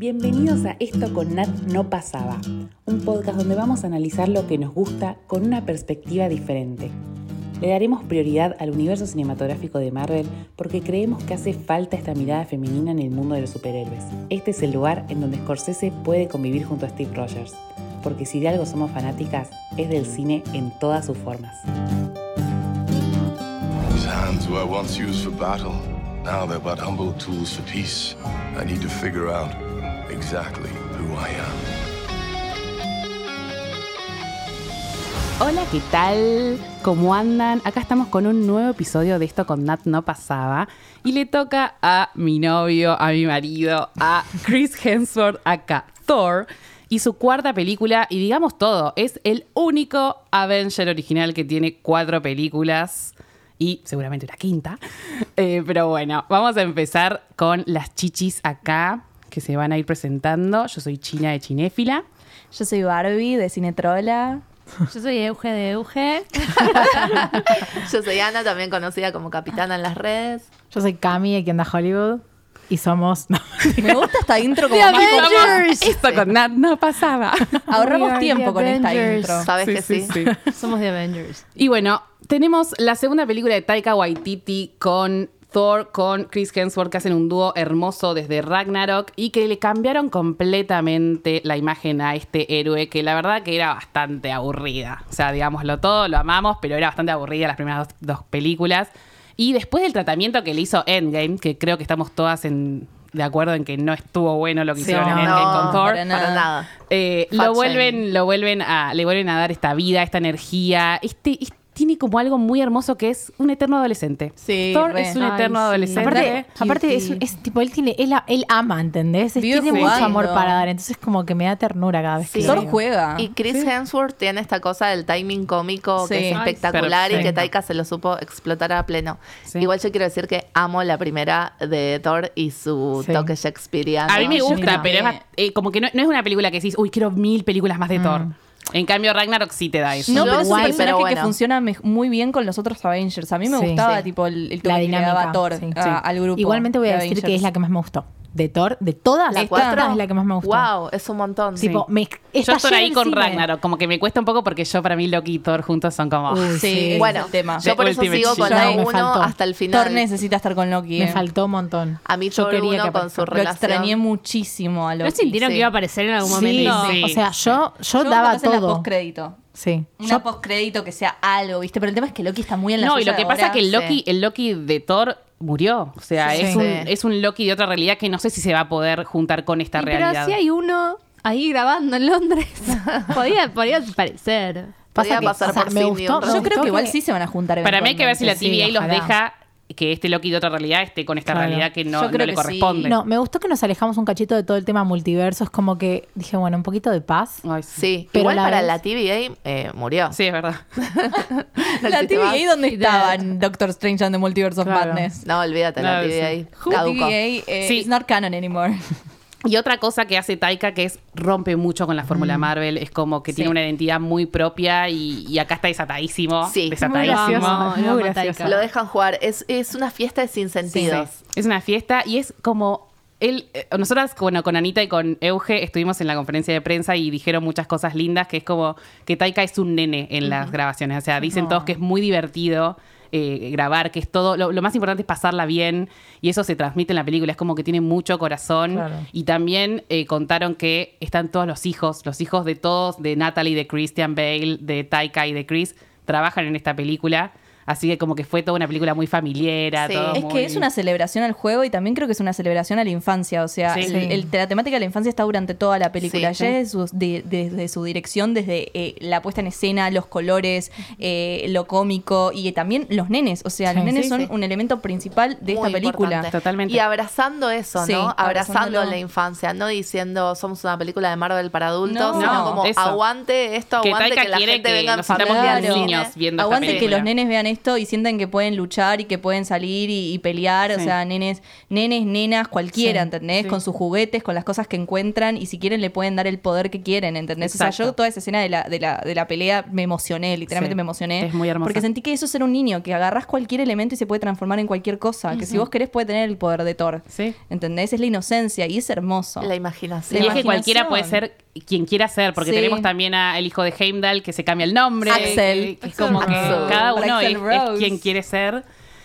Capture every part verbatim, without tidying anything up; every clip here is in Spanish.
Bienvenidos a Esto con Nat no pasaba, un podcast donde vamos a analizar lo que nos gusta con una perspectiva diferente. Le daremos prioridad al universo cinematográfico de Marvel porque creemos que hace falta esta mirada femenina en el mundo de los superhéroes. Este es el lugar en donde Scorsese puede convivir junto a Steve Rogers, porque si de algo somos fanáticas, es del cine en todas sus formas. These hands were once used for battle. Now they're but humble tools for peace. I need to figure out exactly who I am. Hola, ¿qué tal? ¿Cómo andan? Acá estamos con un nuevo episodio de Esto con Nat no pasaba. Y le toca a mi novio, a mi marido, a Chris Hemsworth, acá Thor, y su cuarta película, y digamos todo, es el único Avenger original que tiene cuatro películas. Y seguramente una quinta. Eh, pero bueno, vamos a empezar con las chichis acá, que se van a ir presentando. Yo soy China de Cinéfila. Yo soy Barbie de Cinetrola. Yo soy Euge de Euge. Yo soy Ana, también conocida como Capitana en las redes. Yo soy Cami, de Quien da Hollywood. Y somos... No. Me gusta esta intro como The más Avengers. Esto con Nat no pasaba. ahorramos We tiempo are con the esta Avengers. intro. ¿Sabes que sí? Somos The Avengers. Y bueno, tenemos la segunda película de Taika Waititi con Thor, con Chris Hemsworth, que hacen un dúo hermoso desde Ragnarok y que le cambiaron completamente la imagen a este héroe, que la verdad que era bastante aburrida. O sea, digámoslo todo, lo amamos, pero era bastante aburrida las primeras dos, dos películas. Y después del tratamiento que le hizo Endgame, que creo que estamos todas en... de acuerdo en que no estuvo bueno lo que Sí, hicieron no, en Endgame no, con Thor. para nada. Para nada. Eh, Fat lo vuelven, shaming. lo vuelven a, le vuelven a dar esta vida, esta energía. Este, este tiene como algo muy hermoso que es un eterno adolescente. Sí, Thor re. es un Ay, eterno sí. adolescente. Aparte, aparte es, Cutie. es tipo, él tiene, él, él ama, ¿entendés? Es- Vive tiene mucho jugando. amor para dar, entonces como que me da ternura cada vez que Sí. lo Thor veo. juega. Y Chris Hemsworth tiene esta cosa del timing cómico Sí. que es Ay, espectacular y que perfecto. Taika se lo supo explotar a pleno. Sí. Igual yo quiero decir que amo la primera de Thor y su Sí. toque shakespeariano. A mí me yo gusta, también. pero es ba- eh, como que no, no es una película que decís, uy, quiero mil películas más de Thor. En cambio, Ragnarok sí te da eso. No, Yo pero es un sí, personaje pero que bueno. funciona me- muy bien con los otros Avengers. A mí me Sí. gustaba Sí. tipo el, el toque La que le dinámica, daba Thor sí. a- Sí. al grupo. Igualmente voy a de decir que Avengers. es la que más me gustó. De Thor, de todas, ¿La esta cuatro? es la que más me gustó. Wow, es un montón. Tipo, me, Yo está estoy llena ahí el con cine. Ragnarok, como que me cuesta un poco porque yo para mí Loki y Thor juntos son como... Uy, Sí, sí. ese Bueno, es el tema. yo por The eso Ultimate sigo con Chill. la No, me uno faltó. hasta el final. Thor necesita estar con Loki. Me eh. faltó un montón. A mí Yo Thor quería uno que con su aparezca. Lo relación. extrañé muchísimo a Loki. ¿No sintieron sí. que iba a aparecer en algún Sí, momento? sí. o sea, yo, yo Yo daba capaz en la todo. postcrédito. Sí. Una Yo- postcrédito que sea algo, ¿viste? Pero el tema es que Loki está muy en la No, y suya lo que de pasa es ahora. que el Loki, Sí. el Loki de Thor murió. O sea, Sí. es, Sí. un, es un Loki de otra realidad que no sé si se va a poder juntar con esta Y realidad. pero si hay uno ahí grabando en Londres, podía, podía parecer. Podía que- pasar o sea, por me Cindy gustó, un rato. Yo creo gustó que igual que- sí se van a juntar. Para mí hay que ver si la Sí, T V A los ojalá. deja que este Loki de otra realidad esté con esta Claro. realidad que no, Yo no creo le que corresponde. No, me gustó que nos alejamos un cachito de todo el tema multiverso. Es como que dije, bueno, un poquito de paz. Ay, sí. Sí, Pero igual la para vez- la T V A eh, murió. Sí, es verdad. La T V A, ¿dónde Sí, estaba de- en Doctor Strange and the Multiverse of Claro. Madness? No, olvídate, la No, T V A. sí. La Caducó. T V A eh, Sí. is not canon anymore. Y otra cosa que hace Taika que es rompe mucho con la fórmula Marvel, es como que Sí. tiene una identidad muy propia y, y acá está desatadísimo. Sí. Desatadísimo. Muy gracioso. Amo, Muy amo a gracioso. Taika. Lo dejan jugar. Es, es una fiesta de sin sentidos. Es una fiesta y es como él, eh, nosotras, bueno, con Anita y con Euge estuvimos en la conferencia de prensa y dijeron muchas cosas lindas, que es como que Taika es un nene en las grabaciones. O sea, dicen No. todos que es muy divertido eh, grabar, que es todo, lo, lo más importante es pasarla bien y eso se transmite en la película. Es como que tiene mucho corazón. Claro. Y también eh, contaron que están todos los hijos, los hijos de todos, de Natalie, de Christian Bale, de Taika y de Chris, trabajan en esta película. Así que como que fue toda una película muy familiar. Sí, todo Es muy- que es una celebración al juego y también creo que es una celebración a la infancia. O sea, Sí. el- Sí. el- la temática de la infancia está durante toda la película. Sí, ya sí. desde su, de- desde su dirección, desde eh, la puesta en escena, los colores, eh, lo cómico y también los nenes. O sea, Sí. los nenes Sí, son sí. un elemento principal de Muy esta película. importante. Totalmente. Y abrazando eso, Sí, ¿no? Abrazando abrazándolo. la infancia, no diciendo somos una película de Marvel para adultos, No, sino no, como eso. aguante esto, Que aguante Taika que la quiere gente que venga en nos sintamos familia bien al cine. niños viendo Aguante esta que película. los nenes vean esto esto y sienten que pueden luchar y que pueden salir y, y pelear, Sí. o sea, nenes, nenes, nenas, cualquiera, Sí. ¿entendés? Sí. Con sus juguetes, con las cosas que encuentran y si quieren le pueden dar el poder que quieren, ¿entendés? O sea, Exacto. yo toda esa escena de la, de la, de la pelea me emocioné, literalmente Sí. me emocioné. Es muy hermosa. Porque sentí que eso es ser un niño, que agarrás cualquier elemento y se puede transformar en cualquier cosa, que si vos querés puede tener el poder de Thor. Sí. ¿Entendés? Es la inocencia y es hermoso. La Y imaginación. es que cualquiera imaginación. puede ser quien quiera ser, porque Sí. tenemos también al hijo de Heimdall que se cambia el nombre. Axel. Que, que es como que Axel. cada uno Axel es, Rose. es quien quiere ser.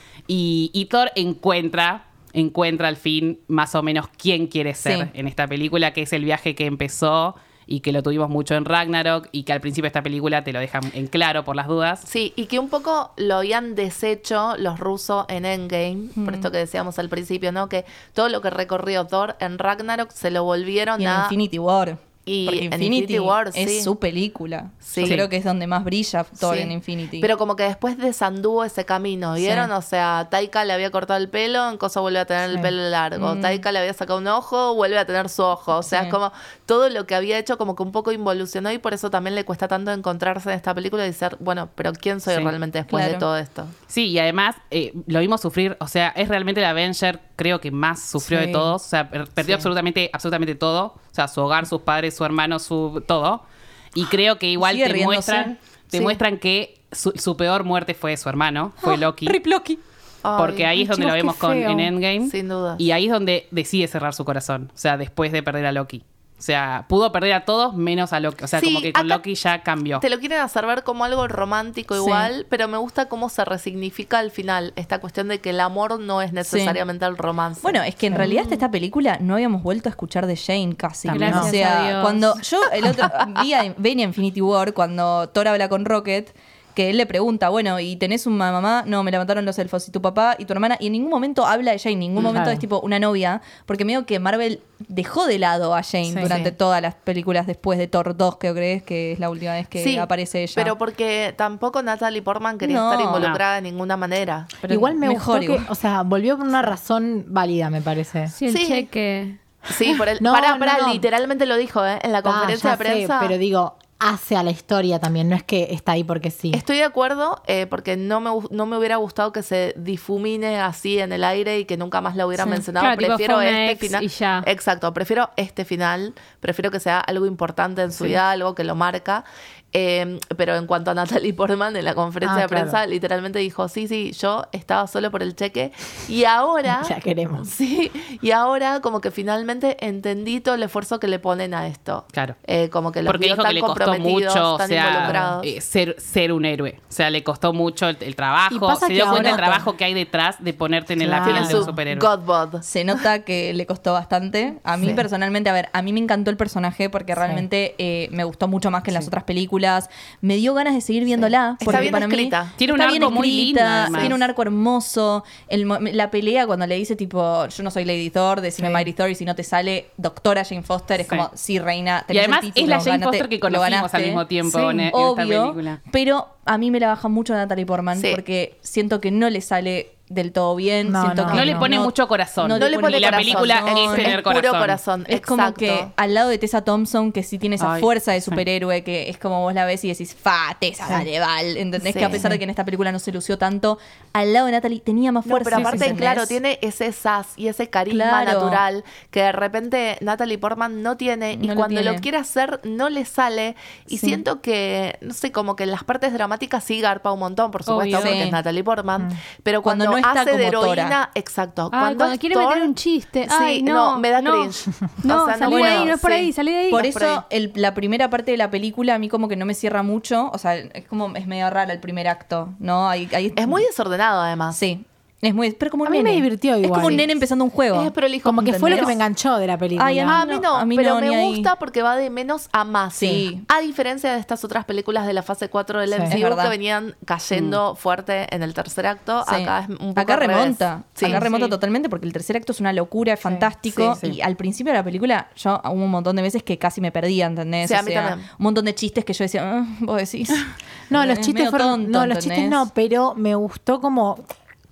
Y, y Thor encuentra, encuentra al fin más o menos quién quiere ser Sí. en esta película, que es el viaje que empezó y que lo tuvimos mucho en Ragnarok y que al principio de esta película te lo dejan en claro por las dudas. Sí, y que un poco lo habían deshecho los rusos en Endgame, Mm. por esto que decíamos al principio, ¿no? Que todo lo que recorrió Thor en Ragnarok se lo volvieron Y en a... Infinity War. Y Porque en Infinity, Infinity War, es sí. su película. Sí. Yo creo que es donde más brilla Thor Sí. en Infinity. Pero como que después desanduvo ese camino, ¿vieron? Sí. O sea, Taika le había cortado el pelo, en Cosa vuelve a tener el Sí. pelo largo. Mm. Taika le había sacado un ojo, vuelve a tener su ojo. O sea, Sí. es como todo lo que había hecho como que un poco involucionó y por eso también le cuesta tanto encontrarse en esta película y decir, bueno, pero ¿quién soy Sí. realmente después de Claro. todo esto? Sí, y además eh, lo vimos sufrir, o sea, es realmente el Avenger, creo que más sufrió Sí. de todos, o sea, per- perdió Sí. absolutamente, absolutamente todo, o sea, su hogar, sus padres, su hermano, su todo, y creo que igual Sigue te riéndose. muestran, te Sí. muestran que su, su peor muerte fue su hermano, fue Loki, Rip Loki. porque ahí Ay, es donde chicos, lo vemos qué con, feo. en Endgame, Sin duda. y ahí es donde decide cerrar su corazón, o sea, después de perder a Loki. O sea, pudo perder a todos menos a Loki. O sea, Sí, como que con acá Loki ya cambió. Te lo quieren hacer ver como algo romántico Sí. igual, pero me gusta cómo se resignifica al final esta cuestión de que el amor no es necesariamente el romance. Bueno, es que en realidad hasta esta película no habíamos vuelto a escuchar de Jane casi. También O no. sea, Gracias a Dios. cuando yo el otro día venía Infinity War, cuando Thor habla con Rocket, que él le pregunta, bueno, ¿y tenés una mamá? No, me levantaron los elfos. ¿Y tu papá? ¿Y tu hermana? Y en ningún momento habla de Jane, en ningún momento Claro. es tipo una novia, porque medio que Marvel dejó de lado a Jane Sí. durante Sí. todas las películas después de Thor dos, creo que es, que es la última vez que Sí, aparece ella. pero porque tampoco Natalie Portman quería No. estar involucrada de ninguna manera. Pero igual me mejor gustó igual. que, o sea, volvió por una razón válida, me parece. Sí, el Sí. cheque. Sí, por el, No, para, no, para, no. literalmente lo dijo, ¿eh? En la Ah, conferencia ya de prensa. sé, pero digo, hace a la historia también, no es que está ahí porque sí. Estoy de acuerdo, eh, porque no me, gu- no me hubiera gustado que se difumine así en el aire y que nunca más la hubieran Sí. mencionado. Claro, tipo, prefiero fue una este ex final. y ya. Exacto, prefiero este final. Prefiero que sea algo importante en su vida, algo que lo marca. Eh, pero en cuanto a Natalie Portman, en la conferencia Ah, de prensa, claro. literalmente dijo: sí, sí, yo estaba solo por el cheque. Y ahora. Ya queremos. Sí, y ahora como que finalmente entendí todo el esfuerzo que le ponen a esto. Claro. Eh, como que los Porque vio dijo tan que le costó comprometidos, mucho, o tan sea, involucrados. eh, ser, ser un héroe. O sea, le costó mucho el, el Y trabajo. pasa Se que dio cuenta del ahora- trabajo que hay detrás de ponerte en la Claro. piel de Tiene un su superhéroe. Godbod. Se nota que le costó bastante. A mí Sí. personalmente, a ver, a mí me encantó el personaje porque Sí. realmente eh, me gustó mucho más que en las otras películas. Me dio ganas de seguir viéndola. Está Porque bien para escrita. mí Tiene un está bien arco muy escrita, lindo, además. tiene un arco hermoso. El mo- la pelea cuando le dice tipo, yo no soy Lady Thor, decime Sí. Mighty Thor y si no te sale Doctora Jane Foster, es Sí. como, sí, reina, Y tenés el además es título, la Jane ganate- Foster que lo conocimos ganaste. al mismo tiempo Sí, en, en esta Obvio, película. pero a mí me la baja mucho Natalie Portman Sí. porque siento que no le sale del todo bien. No, siento no, que No le pone mucho corazón. No le pone y la corazón, película no, es es tener puro corazón. corazón. Es como Exacto. que al lado de Tessa Thompson, que sí tiene esa Ay, fuerza de sí. superhéroe, que es como vos la ves y decís, fa, Tessa, dale, val. ¿Entendés? Sí. Que a pesar de que en esta película no se lució tanto, al lado de Natalie tenía más No, fuerza. pero aparte, ¿entendés? claro, tiene ese sas y ese carisma Claro. natural que de repente Natalie Portman no tiene y No lo cuando lo tiene. quiere hacer no le sale y Sí. siento que, no sé, como que en las partes dramáticas sí garpa un montón, por supuesto, Obvio. porque Sí. es Natalie Portman, pero Cuando cuando, no está hace de como Tora. heroína, exacto, Ay, cuando, cuando es quiere Thor, meter un chiste. sí, Ay, no, me da no. cringe. No, O sea, salí puedo, de ahí, no es por sí. ahí, salí de ahí. Por Vas por ahí. eso el- la primera parte de la película a mí como que no me cierra mucho. O sea, es como, es medio rara el primer acto, ¿no? Hay, hay- Es muy desordenado además. Sí. Es muy, pero como un A mí me nene. divirtió Es igual. como un nene empezando un juego. Es prolijo, Como que fue lo que me ¿entendés? enganchó de la película. Ay, Ah, a mí no, a mí pero no, me ni ahí. gusta porque va de menos a más. Sí. A diferencia de estas otras películas de la fase cuatro del Sí. M C U Es verdad. que venían cayendo fuerte en el tercer acto, Sí. acá es un poco Acá al revés. remonta. Sí. Acá remonta Sí. totalmente porque el tercer acto es una locura, es fantástico. Sí, sí. Y al principio de la película, yo hubo un montón de veces que casi me perdía, ¿entendés? Sí, a O mí sea, también. un montón de chistes que yo decía, "Ah, vos decís. No, los Es chistes medio fueron. tonto, no, los ¿entendés? chistes no, pero me gustó como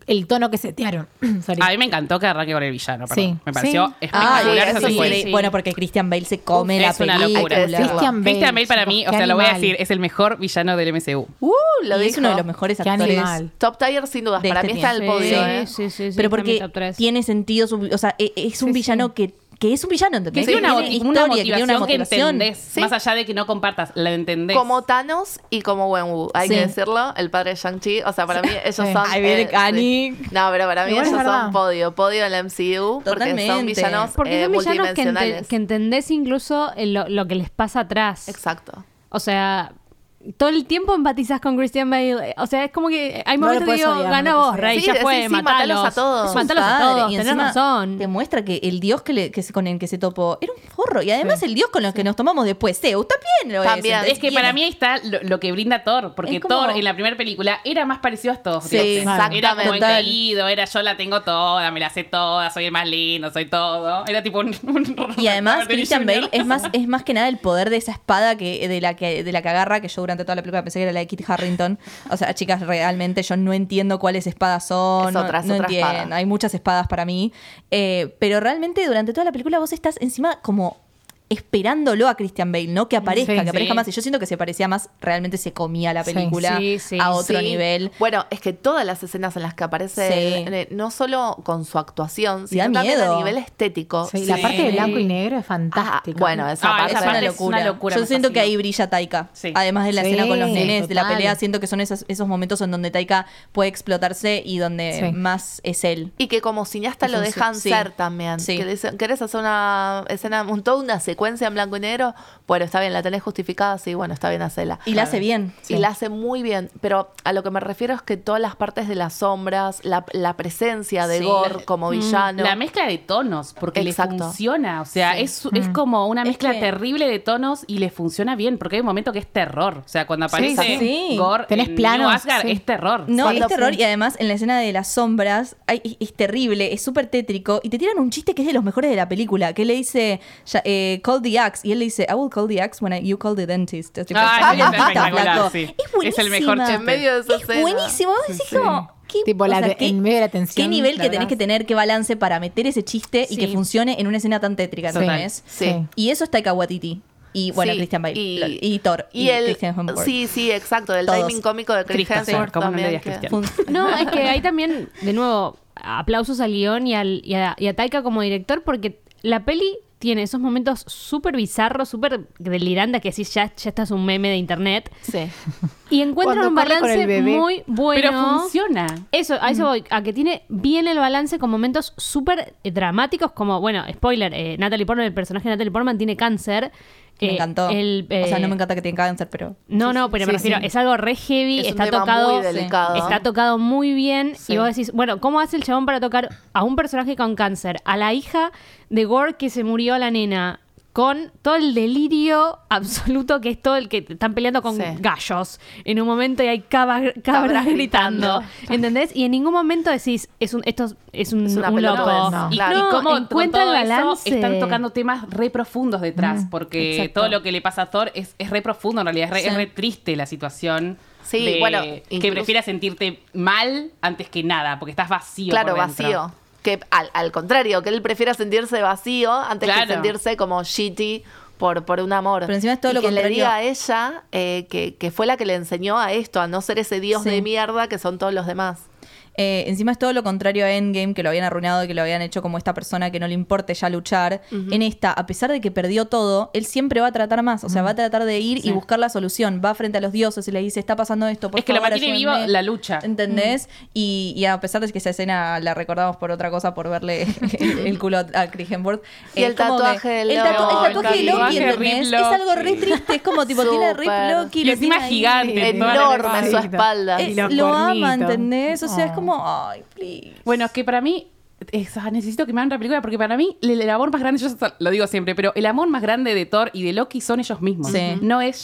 el tono que setearon. Sorry. A mí me encantó que arranque con el villano, perdón. Sí. Me pareció Sí. espectacular Ah, esa eso sí. secuencia. Bueno, porque Christian Bale se come la Es una película. locura. Hay que decirlo. Christian Bale, Christian Bale para chicos, mí, o qué sea, lo voy a animal. decir, es el mejor villano del M C U. Uh, lo Y es dijo. uno de los mejores Qué actores. animal. Top tier sin dudas. de Para este mí está en el tiempo. podio, Sí, ¿eh? sí, sí, sí, Pero está en mi porque top tres. tiene sentido, su- o sea, e- es un Sí, villano sí. que, que es un villano, Que ¿entendés? tiene una, Tiene una historia, que motivación tiene una que motivación. entendés. Sí. Más allá de que no compartas, la entendés. Como Thanos y como Wenwu, hay Sí. que decirlo, el padre de Shang-Chi. O sea, para mí ellos Sí. son. Ahí viene eh, Kanye. sí. No, pero para mí Igual es ellos verdad. son podio, podio en la M C U. Porque son Totalmente. villanos Porque eh, son villanos que, ente- multidimensionales. que entendés incluso en lo, lo que les pasa atrás. Exacto. O sea, todo el tiempo empatizas con Christian Bale. O sea, es como que hay No momentos lo que puedes digo, odiar, gana no lo vos, puedes Rey, odiar. ya Sí, fue, sí, sí, matalos. matalos a todos. Es un Matalos a padre, todos, y tenés encima razón. Te muestra que el dios que, le, que se, con el que se topó era un forro. Y además el dios con el que nos tomamos después, Zeus, también lo También. es. ¿entendés? Es que Y para en- mí ahí está lo, lo que brinda Thor, porque Es como- Thor en la primera película era más parecido a estos Sí, dioses. exactamente. Era como Total. engreído, era yo la tengo toda, me la sé toda, soy el más lindo, soy todo. Era tipo un... un Y además Robert Downey Christian junior Bale es más, es más que nada el poder de esa espada que, de, la que, de la que agarra, que yo durante toda la película pensé que era la de Kit Harington. O sea, chicas, realmente yo no entiendo cuáles espadas son. Es no- otra, es no otra entiendo. espada. Hay muchas espadas para mí. Eh, pero realmente durante toda la película vos estás encima como esperándolo a Christian Bale, ¿no? Que aparezca, Sí, que aparezca sí. más. Y yo siento que se parecía más, realmente se comía la Sí. película Sí, sí, a otro Sí. nivel. Bueno, es que todas las escenas en las que aparece, Sí. eh, no solo con su actuación, Y sino da también miedo. a nivel estético. Sí, La Sí. parte de blanco y negro es Ah, fantástica. bueno, esa Ah, parte esa Es una parte es locura. una locura, Yo me siento que fascina. ahí brilla Taika. Sí. Además de la Sí, escena con los nenes de la total. pelea, siento que son esos, esos momentos en donde Taika puede explotarse y donde Sí. más es él. Y que como cineasta Es lo un dejan sí. ser también. Sí. Que dicen, ¿querés hacer una escena, un- toda una secuencia en blanco y negro? Bueno, está bien, la tenés justificada, sí, bueno, está bien, hacela. Y la hace bien. Y la hace muy bien, pero a lo que me refiero es que todas las partes de las sombras, la, la presencia de Sí. Gore como villano. La mezcla de tonos, porque Exacto. le funciona. O sea, Sí. es, es como una Es mezcla que- terrible de tonos y le funciona bien, porque hay un momento que es terror. O sea, cuando aparece Sí. Gore Tenés en planos, New Asgard, sí. es terror. No, Cuando es terror fue- y además en la escena de las sombras ay, es, es terrible, es súper tétrico y te tiran un chiste que es de los mejores de la película, que él le dice, ya, eh, call the axe, y él le dice, I will call the axe when I- you call the dentist. Es tipo, Ay, "Ah, es espectacular, flaco". sí. Es Es buenísima. el mejor chiste. En medio de esa Es escena. buenísimo. Vos decís como, ¿qué, Tipo, la de- en medio de la tensión, ¿qué nivel la que tenés verdad. que tener, qué balance para meter ese chiste y Sí. que funcione en una escena tan tétrica, Total. ¿entendés? Sí. Y eso es Taika Waititi. Y bueno, Sí, Christian Bale. y- lo- Y, Thor. Y, el, Christian Hemsworth. sí, sí, exacto, del Todos. timing cómico de Chris Christian, Hemsworth ¿cómo no le también. digas que- Christian? Fun- No, es que hay también, de nuevo, aplausos al guión y, al, y, a, y a Taika como director, porque la peli tiene esos momentos súper bizarros, súper delirantes, que decís, ya, ya estás un meme de internet, Sí. y encuentran Cuando un corre con balance el bebé. muy bueno. Pero funciona. Eso, a eso voy, a que tiene bien el balance con momentos súper eh, dramáticos, como, bueno, spoiler, eh, Natalie Portman, el personaje de Natalie Portman tiene cáncer. Me Eh, encantó. el, o sea, eh, no me encanta que tiene cáncer, pero... No, no, pero me Sí, refiero, sí. es algo re heavy, Es un está tema tocado, muy delicado. está tocado muy bien Sí. y vos decís, bueno, ¿cómo hace el chabón para tocar a un personaje con cáncer, a la hija de Gore que se murió, la nena, con todo el delirio absoluto que es todo el que están peleando con Sí. gallos en un momento y hay cabas- cabras, Cabras gritando, gritando. ¿entendés? Y en ningún momento decís, es un, esto es- es un, Es una un pelotudez, loco. no. Y, Claro. y No, cómo con encuentra todo el eso balance. están tocando temas re profundos detrás, porque exacto. todo lo que le pasa a Thor es, es re profundo en realidad, es re, Sí. es re triste la situación. Sí, de bueno, que incluso- prefieras sentirte mal antes que nada, porque estás vacío. Claro, por dentro. vacío. Que al, al contrario, que él prefiera sentirse vacío antes Claro. que sentirse como shitty por, por un amor. Pero encima es todo y lo que le contrario. diga a ella eh, que, que fue la que le enseñó a esto, a no ser ese dios Sí. de mierda que son todos los demás. Eh, encima es todo lo contrario a Endgame, que lo habían arruinado y que lo habían hecho como esta persona que no le importe ya luchar. En esta, a pesar de que perdió todo, él siempre va a tratar más. O sea, va a tratar de ir y buscar la solución. Va frente a los dioses y le dice, está pasando esto, por Es que lo favor, mantiene ayúdenme". vivo la lucha. ¿Entendés? Y, y a pesar de que esa escena la recordamos por otra cosa, por verle el, el culo a Chris Hemsworth. Y el es como tatuaje que- de el, tatu- Loki. el tatuaje de El Loki, tatuaje de ¿entendés? Rip Es algo re Loki. triste. Es como, tipo, tiene a Rip Súper. Loki. Y lo encima tiene ahí. gigante. Enorme su espalda. Es- Y los lo ama, cuernitos. ¿entendés? O sea, es Oh. como, ay, please. Bueno, es que para mí, es- ah, necesito que me hagan otra película, porque para mí el, el amor más grande, yo lo digo siempre, pero el amor más grande de Thor y de Loki son ellos mismos. Sí. No es Jane.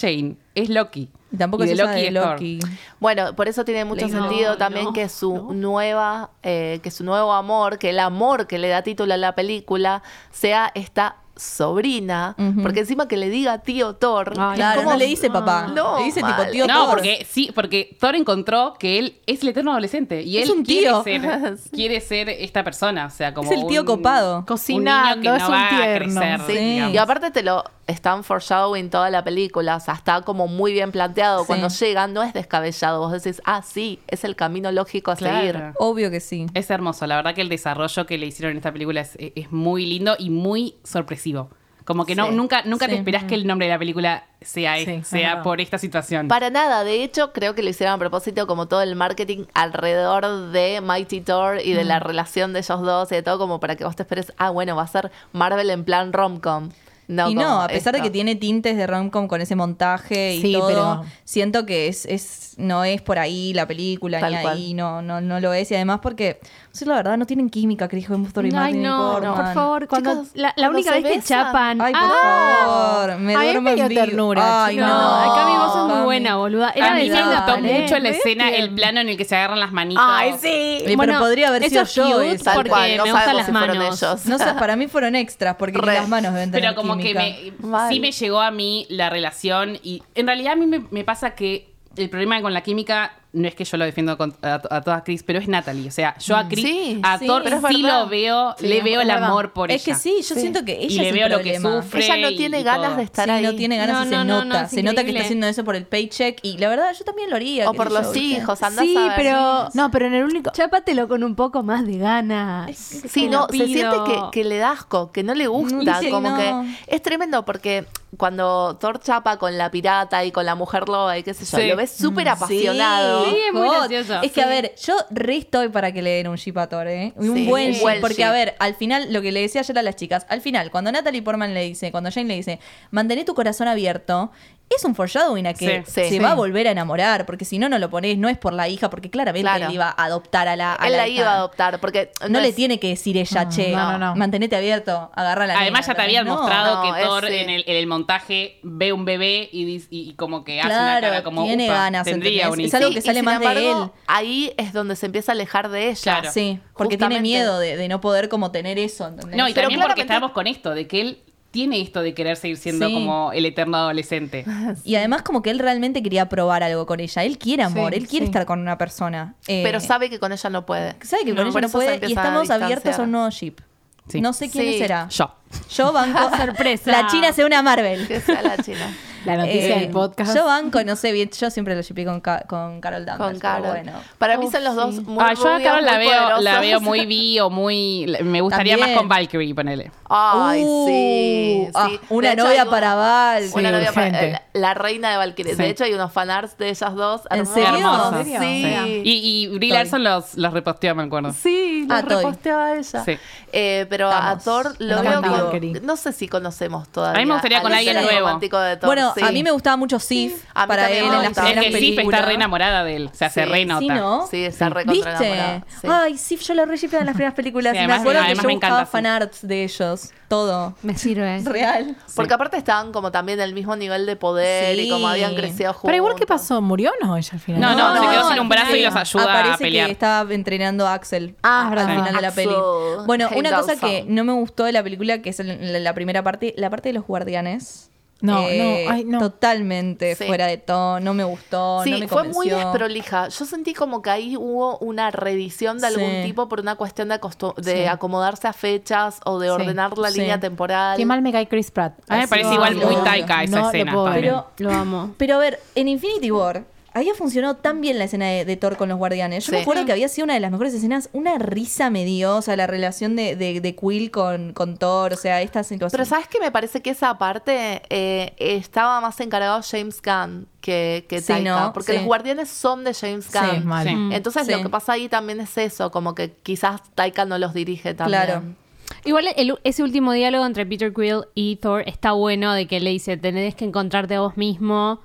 es Loki. Y tampoco Y es de esa Loki de es Thor. Loki. Bueno, por eso tiene mucho No, sentido también no, que su no. nueva, eh, que su nuevo amor, que el amor que le da título a la película, sea esta sobrina, Ujú. porque encima que le diga tío Thor, Ay, es Claro, como- no le dice papá. No, le dice mal. tipo tío No, Thor. porque sí, porque Thor encontró que él es el eterno adolescente y Es él un quiere tío. ser, quiere ser esta persona, o sea, como Es el tío un- copado. un Cocinando, niño que es no un va a tierno. crecer, Sí. digamos. Y aparte te lo están foreshadowing toda la película, o sea, está como muy bien planteado. Sí. Cuando llega no es descabellado, vos decís, ah, sí, es el camino lógico a Claro. seguir. Obvio que sí. Es hermoso, la verdad que el desarrollo que le hicieron en esta película es, es muy lindo y muy sorpresivo. Como que no, Sí. nunca, nunca Sí. te esperás que el nombre de la película sea, Sí, es sea verdad. por esta situación. Para nada, de hecho, creo que lo hicieron a propósito, como todo el marketing alrededor de Mighty Thor y de la relación de ellos dos y de todo, como para que vos te esperes, ah, bueno, va a ser Marvel en plan rom-com. No, y no, como a pesar de esto. que tiene tintes de romcom con ese montaje y Sí, todo, pero- siento que es, es no es por ahí la película, Tal ni cual. ahí, no, no, no lo es. Y además porque, sí, la verdad, no tienen química, Chris Hemsworth y Ay, Natalie no, Portman. por favor, cuando Chicos, la, la cuando única se vez que besan. chapan. Ay, por ¡Ah! favor, me Ay, duermo me dio en vivo. ternura, Ay, chicos. no. No, acá mi voz es muy Cami. buena, boluda. Era a mí me besada, gustó ¿eh? mucho la Re escena, el tierno. plano en el que se agarran las manitos. Ay, sí. Eh, pero Bueno, podría haber eso sido es yo cute esa. Tal porque cual, no me gustan sabemos las si fueron manos. ellos. No sé, para mí fueron extras, porque ni Re. las manos deben tener Pero como química. que me, Mal. sí me llegó a mí la relación y en realidad a mí me, me pasa que el problema con la química no es que yo lo defiendo con- a, a todas Chris, pero es Natalie. O sea, yo a Chris, Sí, a sí, Thor pero es sí verdad. lo veo, Sí, le veo es el verdad. amor por Es ella. que sí, yo Sí. siento que ella Y le es veo el lo que problema. sufre. Ella no y- tiene y ganas todo. de estar Sí, ahí. no tiene ganas No, y se no, no, nota. no, es se nota que increíble. está haciendo eso por el paycheck y la verdad yo también lo haría. O qué por sé yo, los ¿viste? hijos, andás Sí, a ver. pero No, pero en el único... chápatelo con un poco más de ganas. Sí, Te no, lo se siente pido. que, que le da asco, que no le gusta, Sí, como no. que es tremendo porque cuando Thor chapa con la pirata y con la mujer loba y qué sé yo, Sí. lo ves súper apasionado. Sí, es muy hot. gracioso. Es que, a ver, yo re estoy para que le den un ship a Thor, ¿eh? Un Sí, buen un ship. buen Porque, ship. a ver, al final, lo que le decía ayer a las chicas, al final, cuando Natalie Portman le dice, cuando Jane le dice, mantené tu corazón abierto, es un foreshadowing a que Sí, se sí. va a Sí. volver a enamorar, porque si no, no lo ponés, no es por la hija, porque claramente Claro. él iba a adoptar a la, a Él la hija. iba a adoptar porque No, le es- tiene que decir ella, che, no, no, no. mantenete abierto, agarra a la Además nena, ya te habían ¿entendés? mostrado No, que es, Thor sí. en, el, en el montaje ve un bebé y, dis- y- y como que hace una Claro, cara como tiene "Upa, ganas, tendría ¿entendés? un Es hijo". algo Sí, que y sale sin más de embargo, él. ahí es donde se empieza a alejar de ella. Claro. Sí, porque tiene Justamente. miedo de, de no poder como tener eso, ¿entendés? No, y Pero también porque claramente- estábamos con esto, de que él tiene esto de querer seguir siendo Sí. como el eterno adolescente. Y además como que él realmente quería probar algo con ella. Él quiere amor, Sí, él quiere sí. estar con una persona. Eh, Pero sabe que con ella no puede. sabe que No, con ella por no eso se puede y empiezan a estamos abiertos a distanciar. un nuevo ship. Sí. No sé quién Sí. será. Yo. Yo banco. Sorpresa. La China sea una Marvel. Que sea la china. La noticia Eh, del podcast. Yo banco, no sé bien, yo siempre lo shippé con, Ca- con Carol Danvers. Con Carol. pero bueno. Para mí Uf, son los dos sí. muy Ah, yo a rubios, Carol la muy veo, la poderosos. veo muy bi o muy... Me gustaría También. más con Valkyrie, ponele. Ay, Uh, sí, ah, sí. una De hecho, novia hay para Val. Una Sí, novia para urgente. la, la reina de Valkyrie. Sí. De hecho, hay unos fanarts de ellas dos. ¿En hermosos. serio? Hermosos. ¿En serio? Sí. Y, y Brie Toy. Larson los, los reposteó, me acuerdo. Sí, lo Ah, Toy. reposteaba ella. Sí. Eh, pero a Estamos. Thor lo Estamos veo en vivo. como... No sé si conocemos todavía. A mí me gustaría con al alguien personaje nuevo. romántico de Thor, Bueno, sí. a mí me gustaba mucho Sif A mí para también él me en las gustaba. Es primeras que Sif películas. está re enamorada de él. O sea, se Sí. re nota. Sí, ¿no? Sí, está recontra enamorada. ¿Viste? Sí. Ay, Sif, yo la re shipeaba en las primeras películas. Sí, y me además- acuerdo que además yo me buscaba encanta Sif. fanarts de ellos. Todo. Me sirve. Real. Porque aparte estaban como también del mismo nivel de poder Sí. y como habían crecido juntos. Pero igual, ¿qué pasó? ¿Murió o no ella al final? No, no, se quedó sin al un brazo final y los ayuda aparece a pelear. que estaba entrenando a Axel. Ah, es verdad. Al final de la Axel. peli. Bueno, Hey, una cosa Dawson. que no me gustó de la película, que es el- la, la primera parte, la parte de los guardianes. No, Eh, no, ay, no. Totalmente Sí. fuera de tono, no me gustó, Sí, no me fue muy convenció. desprolija. Yo sentí como que ahí hubo una reedición de algún Sí. tipo por una cuestión de, acostu- de Sí. acomodarse a fechas o de Sí. ordenar la Sí. línea temporal. Qué mal me cae Chris Pratt. A mí me Así parece lo igual amo. muy obvio. taika esa No lo escena puedo ver. también. Pero- Lo amo. Pero a ver, en Infinity War había funcionado tan bien la escena de, de Thor con los guardianes. Yo me Sí. acuerdo que había sido una de las mejores escenas. Una risa me dio, o sea, la relación de, de, de Quill con, con Thor, o sea, esta situación. Pero ¿sabes qué? Me parece que esa parte eh, estaba más encargado James Gunn que, que Sí, Taika. ¿no? Porque Sí. los guardianes son de James Sí, Gunn. mal. Sí. Entonces Sí. lo que pasa ahí también es eso, como que quizás Taika no los dirige también. Claro. Igual el- ese último diálogo entre Peter Quill y Thor está bueno, de que le dice, tenés que encontrarte a vos mismo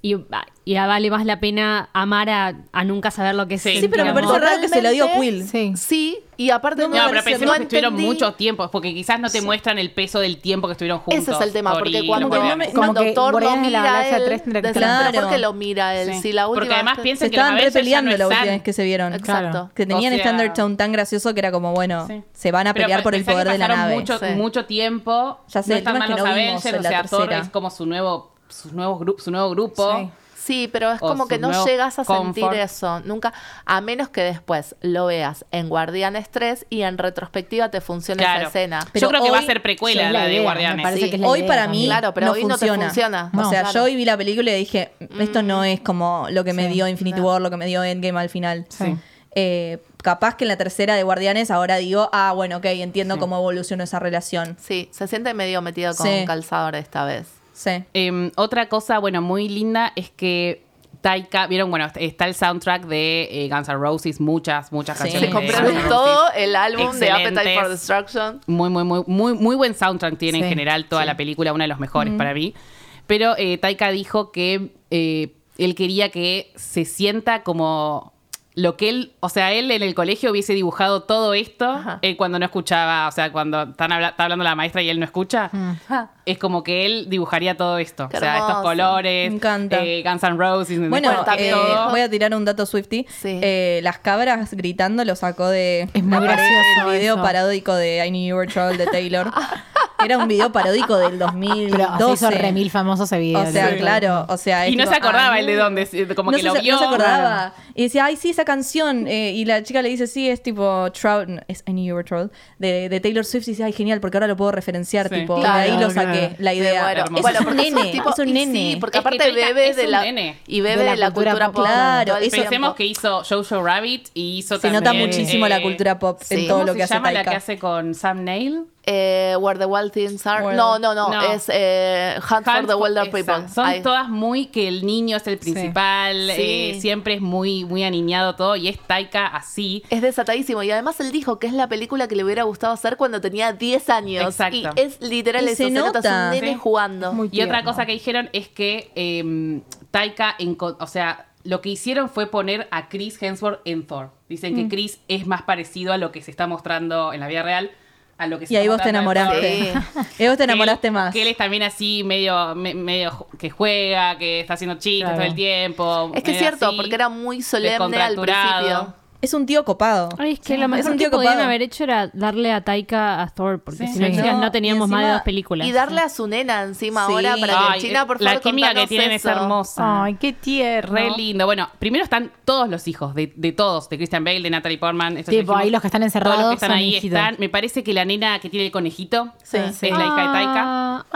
y, y vale más la pena amar a, a nunca saber lo que es. Sí. Sí, pero me digamos. parece raro que se lo dio Totalmente. Quill. Sí. Sí, y aparte No no, me No, pero parece- pensemos no que estuvieron entendí- mucho tiempo, porque quizás no te muestran el peso del tiempo que estuvieron juntos. Ese es el tema, Thor porque y cuando, los Como que no Guardianes. me- cuando Como que Thor lo Guardianes de la mira a Galaxia él, tres tendría que desde- estar pero antes. ¿por qué lo mira a él? Sí. Si la última Porque además vez- piensa Se que los estaban re Avengers ya peleando no la última están. vez que se vieron. Exacto. Que tenían O sea- este Undertone tan gracioso que era como, bueno, Sí. se van a Pero pelear por el pensá que poder de la pasaron nave. Mucho, Sí. mucho tiempo. Ya sé, no el están tema mal es que los no vimos Avengers, en o la sea, Thor tercera. es como su nuevo, sus nuevos gru- su nuevo grupo. Sí. Sí, pero es O como que su no nuevo llegas a sentir confort. eso. Nunca, a menos que después lo veas en Guardianes tres y en retrospectiva te funcione Claro. esa escena. Pero Yo creo que va a hoy- ser precuela Sí, es la, la de idea, me Guardianes. parece Sí. que es la Hoy idea para también. mí Claro, pero no hoy no te funciona. funciona. O No. sea, Claro. yo hoy vi la película y dije, esto no es como lo que me Sí. dio Infinity No. War, lo que me dio Endgame al final. Sí. Eh, capaz que en la tercera de Guardianes ahora digo, ah, bueno, ok, entiendo Sí. cómo evolucionó esa relación. Sí, se siente medio metido con Sí. calzador esta vez. Sí. Eh, otra cosa, bueno, muy linda es que Taika, vieron, bueno, está el soundtrack de eh, Guns N' Roses, muchas, muchas Sí. canciones. Se de compraron Guns N' todo Roses. el álbum de Appetite Excelentes. for Destruction. Muy, muy, muy, muy, muy buen soundtrack tiene en Sí. general toda la película, una de los mejores para mí. Pero eh, Taika dijo que eh, él quería que se sienta como lo que él, o sea, él en el colegio hubiese dibujado todo esto Ajá. eh, cuando no escuchaba, o sea, cuando están habla- está hablando la maestra y él no escucha, es como que él dibujaría todo esto. Qué o sea, estos hermoso. colores, Me encanta. eh, Guns N' Roses, Bueno, Bueno, también eh, dijo- voy a tirar un dato Swiftie. Sí. Eh, las cabras gritando lo sacó de Es muy la pared, gracioso el video eso. paródico de I Knew You Were Trouble de Taylor. Era un video paródico del dos mil doce. Pero se hizo remil famoso ese video. O sea, ¿no? claro, o sea, Y es no tipo, se acordaba ah, él de dónde, como no que se- lo vio. No se acordaba. Y decía, ay, sí, esa canción. eh, y la chica le dice, sí, es tipo Trout, no, es I Knew You Were Troubled, de, de Taylor Swift. Y dice, ay, genial, porque ahora lo puedo referenciar. Sí. Tipo, Claro, de ahí lo claro. saqué, la idea. Bueno, Hermoso. bueno, es un porque nene, tipo- es un y nene. Sí, porque Es que aparte Taika bebe es de un la nene. y bebe De de la la, cultura cultura pop. pop. Claro, todo el eso- tiempo. Pensemos que hizo Jojo Rabbit y hizo Se nota también, muchísimo eh, la cultura pop sí. en todo ¿cómo lo se que hace llama la Taika. que hace con Sam Neill? Eh, Where the Wild Things Are. Where- No, no, no, No. Es eh, Hunt, for Hunt the Wilder esa. People. Son Ahí. todas muy que el niño es el principal, Sí. eh, siempre es muy, muy aniñado todo y es Taika así. Es desatadísimo. Y además él dijo que es la película que le hubiera gustado hacer cuando tenía diez años. Exacto. Y es literal Y eso. se Se nota, es nota. un nene Sí. jugando. Muy Y otra tierno. cosa que dijeron es que eh, Taika, enco- o sea, lo que hicieron fue poner a Chris Hemsworth en Thor. Dicen Mm. que Chris es más parecido a lo que se está mostrando en la vida real, a lo que se Y ahí está vos te mostrando en Thor. enamoraste. Sí. Y vos te Que él- enamoraste más. Que él es también así, medio, me- medio ju- que juega, que está haciendo chistes Claro. todo el tiempo. Es que es medio cierto, así, porque era muy solemne al descontracturado. principio. Es un tío copado. Ay, es que Sí. lo Es mejor un que tío podían copado. haber hecho era darle a Taika a Thor, porque Sí. si no, Sí. quizás No, no teníamos y más de encima- dos películas. Y darle a su nena encima Sí. ahora para que Ay, China, por favor, la química que contanos tienen eso. es hermosa. Ay, qué tierno. Re lindo. Bueno, primero están todos los hijos, de, de todos, de Christian Bale, de Natalie Portman. estos Tipo, dijimos, ahí los que están encerrados Todos los que están son ahí hijitos. están. Me parece que la nena que tiene el conejito Sí. es Sí. la hija de Taika. Ah,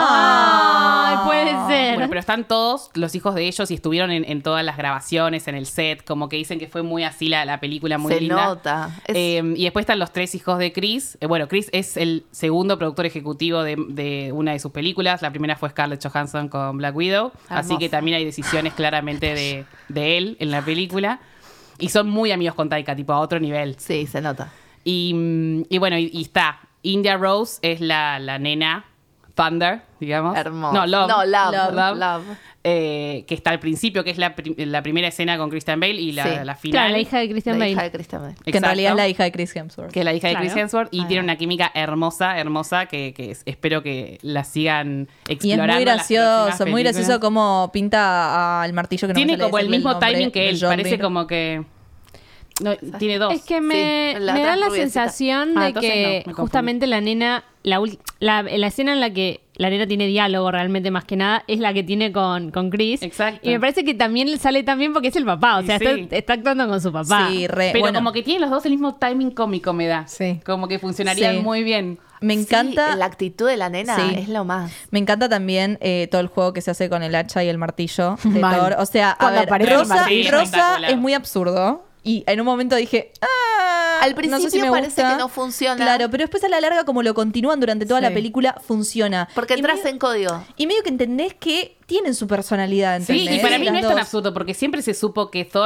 Ah. ay, puede ser. Bueno, pero están todos los hijos de ellos y estuvieron en, en todas las grabaciones, en el set, como que dicen que fue muy así la, la película, muy Se linda. nota. Es- Eh, y después están los tres hijos de Chris. Eh, bueno, Chris es el segundo productor ejecutivo de, de una de sus películas. La primera fue Scarlett Johansson con Black Widow. Así Hermoso. que también hay decisiones claramente de, de él en la película. Y son muy amigos con Taika, tipo a otro nivel. Sí, se nota. Y, mm, y bueno, y, y está. India Rose es la, la nena Thunder, digamos. Hermoso. No, Love. No, Love. Love. Love. Eh, que está al principio, que es la, pri- la primera escena con Christian Bale y la, Sí. la final. Claro, la hija de Christian La Bale. hija de Christian Bale. Que en realidad es Exacto. la hija de Chris Hemsworth. Que es la hija de Claro. Chris Hemsworth y Ah. tiene una química hermosa, hermosa, que, que es- espero que la sigan Y es explorando. muy en las gracioso, próximas muy gracioso películas. como pinta al martillo que no me Tiene sale como el decirle mismo nombre, timing que de él, John parece Bean. como que... No, tiene dos. Es que me, Sí, la me otra da la rubiecita. sensación Ah, de entonces que no, me confundí. justamente la nena, la, ul- la, la escena en la que la nena tiene diálogo realmente más que nada, es la que tiene con, con Chris. Exacto. Y me parece que también sale también porque es el papá, o Y sea, sí. está, está actuando con su papá. Sí, re, Pero bueno, como que tienen los dos el mismo timing cómico, me da. Sí. Como que funcionarían Sí. muy bien. me encanta. Sí, la actitud de la nena Sí. es lo más. Me encanta también eh, todo el juego que se hace con el hacha y el martillo de Mal. Thor. O sea, a Cuando ver, aparece el Rosa, martillo. Rosa Espectacular. es muy absurdo. Y en un momento dije, ah, Al no principio sé si me parece gusta. que no funciona. Claro, pero después a la larga, como lo continúan durante toda Sí. la película, funciona. Porque Y entras medio- en código. Y medio que entendés que tienen su personalidad, Sí, ¿entendés? y para mí no Las es tan dos. absurdo, porque siempre se supo que Thor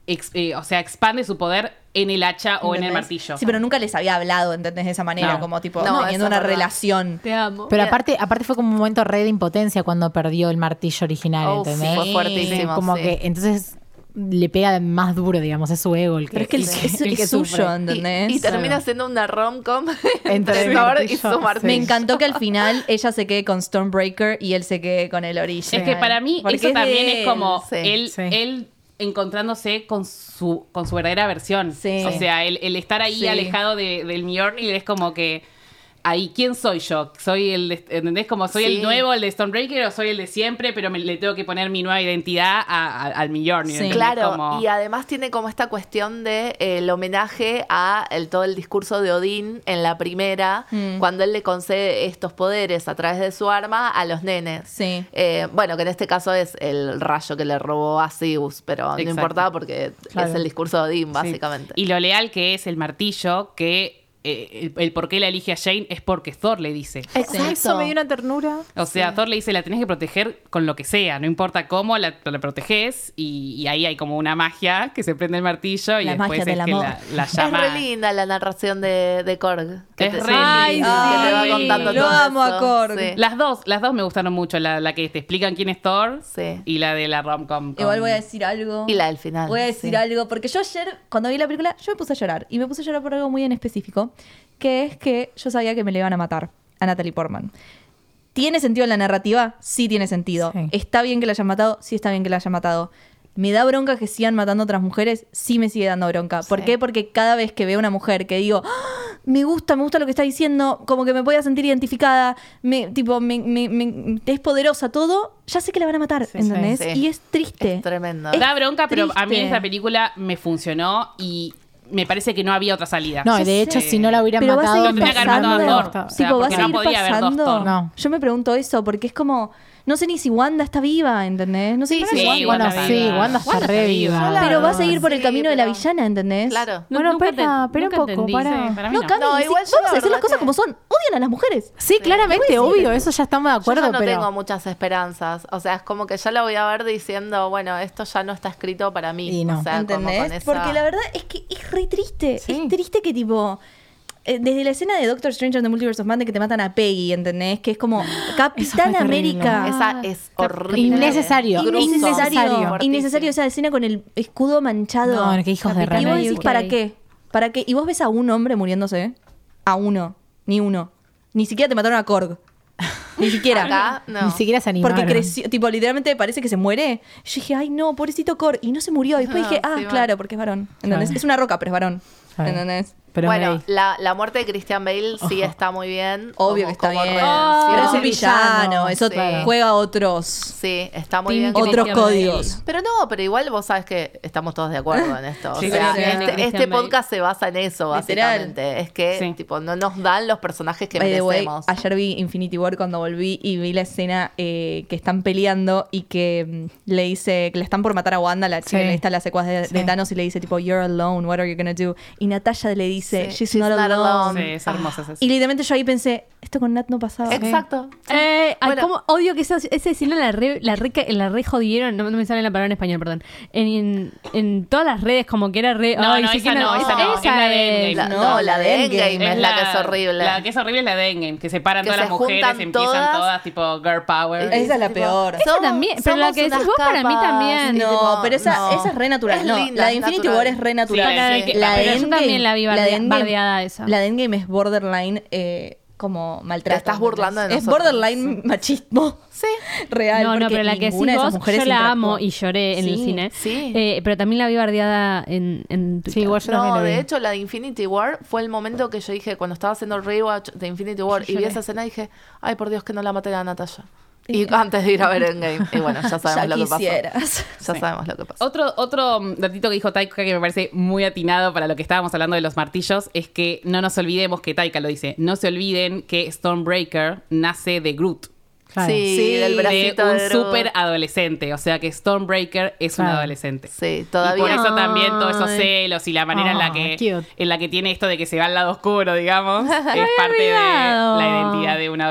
ex- eh, o sea, expande su poder en el hacha o en el ¿Entendés? martillo. Sí, pero nunca les había hablado, ¿entendés? De esa manera, No. como tipo, No, teniendo eso una es verdad. relación. Te amo. Pero aparte, aparte fue como un momento re de impotencia cuando perdió el martillo original, Oh, sí, ¿entendés? fue fuertísimo, Como sí. que entonces le pega más duro, digamos, es su ego el que Pero es que el- el es, el es que suyo, sufre. ¿entendés? Y, y termina siendo una rom-com Entre entre el Thor y martillo, su sí. martillo. Me encantó que al final ella se quede con Stormbreaker y él se quede con el original. Es que para mí Porque eso es de también él. es como Sí. él, Sí. él encontrándose con su, con su verdadera versión. Sí. O sea, el, el estar ahí Sí. alejado de, del Mjolnir es como que ahí, ¿quién soy yo? Soy el, de- ¿entendés? Como soy Sí. el nuevo, el de Stormbreaker, o soy el de siempre, pero me, le tengo que poner mi nueva identidad a- a- al Mjolnir. Sí. ¿entendés? Claro, Como- y además tiene como esta cuestión de eh, el homenaje a el, todo el discurso de Odín en la primera, Mm. cuando él le concede estos poderes a través de su arma a los nenes. Sí. Eh, bueno, que en este caso es el rayo que le robó a Zeus, pero no Exacto. importaba porque Claro. es el discurso de Odín, Sí. básicamente. Y lo leal que es el martillo, que eh, el, el por qué la elige a Jane es porque Thor le dice. Exacto. Eso me dio una ternura. O sea, Thor le dice, la tenés que proteger con lo que sea, no importa cómo, la, la proteges, y, y ahí hay como una magia que se prende el martillo y La después magia es del que amor. la, la Es llama. re linda la narración de, de Korg. Que Es te, re Ay, linda. que te va Ay, contando lo todo amo a eso. Korg. Sí. Las dos, las dos me gustaron mucho, la, la que te explican quién es Thor Sí. y la de la rom-com. con- Igual voy a decir algo. Y la del final. Voy a decir sí. algo, porque yo ayer, cuando vi la película, yo me puse a llorar. Y me puse a llorar por algo muy en específico, que es que yo sabía que me le iban a matar a Natalie Portman. ¿Tiene sentido en la narrativa? Sí tiene sentido. Sí. ¿Está bien que la hayan matado? Sí está bien que la hayan matado. ¿Me da bronca que sigan matando a otras mujeres? Sí me sigue dando bronca. ¿Por Sí. qué? Porque cada vez que veo una mujer que digo, "Ah, me gusta, me gusta lo que está diciendo, como que me voy a sentir identificada, me, tipo, me, me- me- es poderosa todo, ya sé que la van a matar, Sí, ¿entendés? sí. Y es triste. Es tremendo. Es Da bronca, pero a mí triste. esta película me funcionó y me parece que no había otra salida. No, Ya de hecho, sé. si no la hubieran Pero va a matado, seguir Lo tenía que haber matado a pasando. Thor. O sea, Tipo, va a porque no seguir podía haber dos pasando. Thor. No. Yo me pregunto eso, porque es como, no sé ni si Wanda está viva, ¿entendés? No sé Sí, ni sí, si Wanda bueno, Wanda está sí, viva. Wanda está Wanda re está viva. viva. Pero Claro, va a seguir por el sí, camino de la pero- villana, ¿entendés? Claro. No, Bueno, nunca espera, te- espera un nunca poco, entendí. para. Sí, para mí No, no. Cami, No, sí, igual yo vamos la a decir las verdad cosas que- como son. Odian a las mujeres. Sí, claramente, obvio, eso ya estamos de acuerdo, Yo ya no pero tengo muchas esperanzas. O sea, es como que ya la voy a ver diciendo, bueno, esto ya no está escrito para mí. Y no. O sea, como ¿Entendés? con esa- Porque la verdad es que es re triste. Sí. Es triste que tipo... eh, Desde la escena de Doctor Strange and the Multiverse of Madness que te matan a Peggy, ¿entendés? Que es como Capitán fue terrible. América. Esa es horrible. Innecesario. Grueso. Innecesario. Fuertísimo. Innecesario esa escena con el escudo manchado. No, qué hijos de Y vos remil. decís, Ok. ¿para qué? ¿Para qué? Y vos ves a un hombre muriéndose. A uno. Ni uno. Ni siquiera te mataron a Korg. Ni siquiera. Acá, no. ni siquiera se animaron. Porque creció, tipo, literalmente parece que se muere. Yo dije, ay, no, pobrecito Korg. Y no se murió. Y después No, dije, ah, sí, va. claro, porque es varón. ¿Entendés? Claro. Es una roca, pero es varón. Claro. ¿Entendés? Pero bueno, me- la, la muerte de Christian Bale sí está muy bien. Obvio como- que está como bien. redención. Pero es un Sí. villano. Eso Sí. juega a otros, Sí, está muy Team bien. Christian otros Bale. códigos. Pero no, pero igual vos sabes que estamos todos de acuerdo en esto. O Sí, sea, sí, sí. este, Christian este Bale. podcast se basa en eso, Literal. básicamente. Es que Sí. tipo no nos dan los personajes que By the way, merecemos. ayer vi Infinity War cuando volví y vi la escena eh, que están peleando y que mm, le dice que le están por matar a Wanda, la chica Sí. que está la secuaz de, Sí. de Thanos, y le dice tipo, you're alone, what are you gonna do? Y Natasha le dice, Sí, she's, she's not, not alone. Sí, es hermosa esa Y escena. literalmente yo ahí pensé, esto con Nat no pasaba. Exacto. Eh, ay, Bueno. cómo odio que esa, esa escena la re, la, re, la re jodieron, no, no me sale la palabra en español, perdón. En, en, en todas las redes, como que era re. No, ay, no, sí esa que no, esa no, es la de es- La- No, no, la la de de Endgame Endgame es la que es horrible. La que es horrible es la de Endgame, que se paran Que todas se las mujeres, juntan empiezan todas, todas, tipo girl power. Esa es la Tipo, peor. Esa somos- también, pero la somos que decís unas vos para mí capas. también. Y No, tipo, pero esa, no. esa es re natural. Es No, linda, la de es Infinity natural. War es re natural. Sí, Para sí, que- sí. La de pero yo Endgame- también la vi la de bardea- Endgame- bardeada esa. La de Endgame es borderline eh, como maltrato. Te estás burlando de ¿entendés? Es nosotros. borderline machismo. Sí. Real. No, no, porque pero la que ninguna sí de esas vos, mujeres yo la interactuó. amo y lloré en el Sí, cine. sí. Eh, pero también la vi bardeada en, en Twitter. Sí, igual yo también No, lo vi. de hecho, la de Infinity War fue el momento que yo dije, cuando estaba haciendo el rewatch de Infinity War Yo y vi lloré. esa escena, dije, ay, por Dios, que no la maten a Natasha. Y antes de ir a ver Endgame. Y bueno, ya sabemos Ya lo que pasó. quisieras. Ya Sí. sabemos lo que pasó. Otro, otro mm, datito que dijo Taika que me parece muy atinado para lo que estábamos hablando de los martillos es que no nos olvidemos que Taika lo dice. No se olviden que Stormbreaker nace de Groot. Claro. Sí, Sí, del De bracito un de Groot. súper adolescente. O sea que Stormbreaker es un Claro. adolescente. Sí, todavía. Y por eso también todos esos Ay. celos y la manera en la Ah, que cute. en la que tiene esto de que se va al lado oscuro, digamos, es parte de olvidado. la identidad de un Me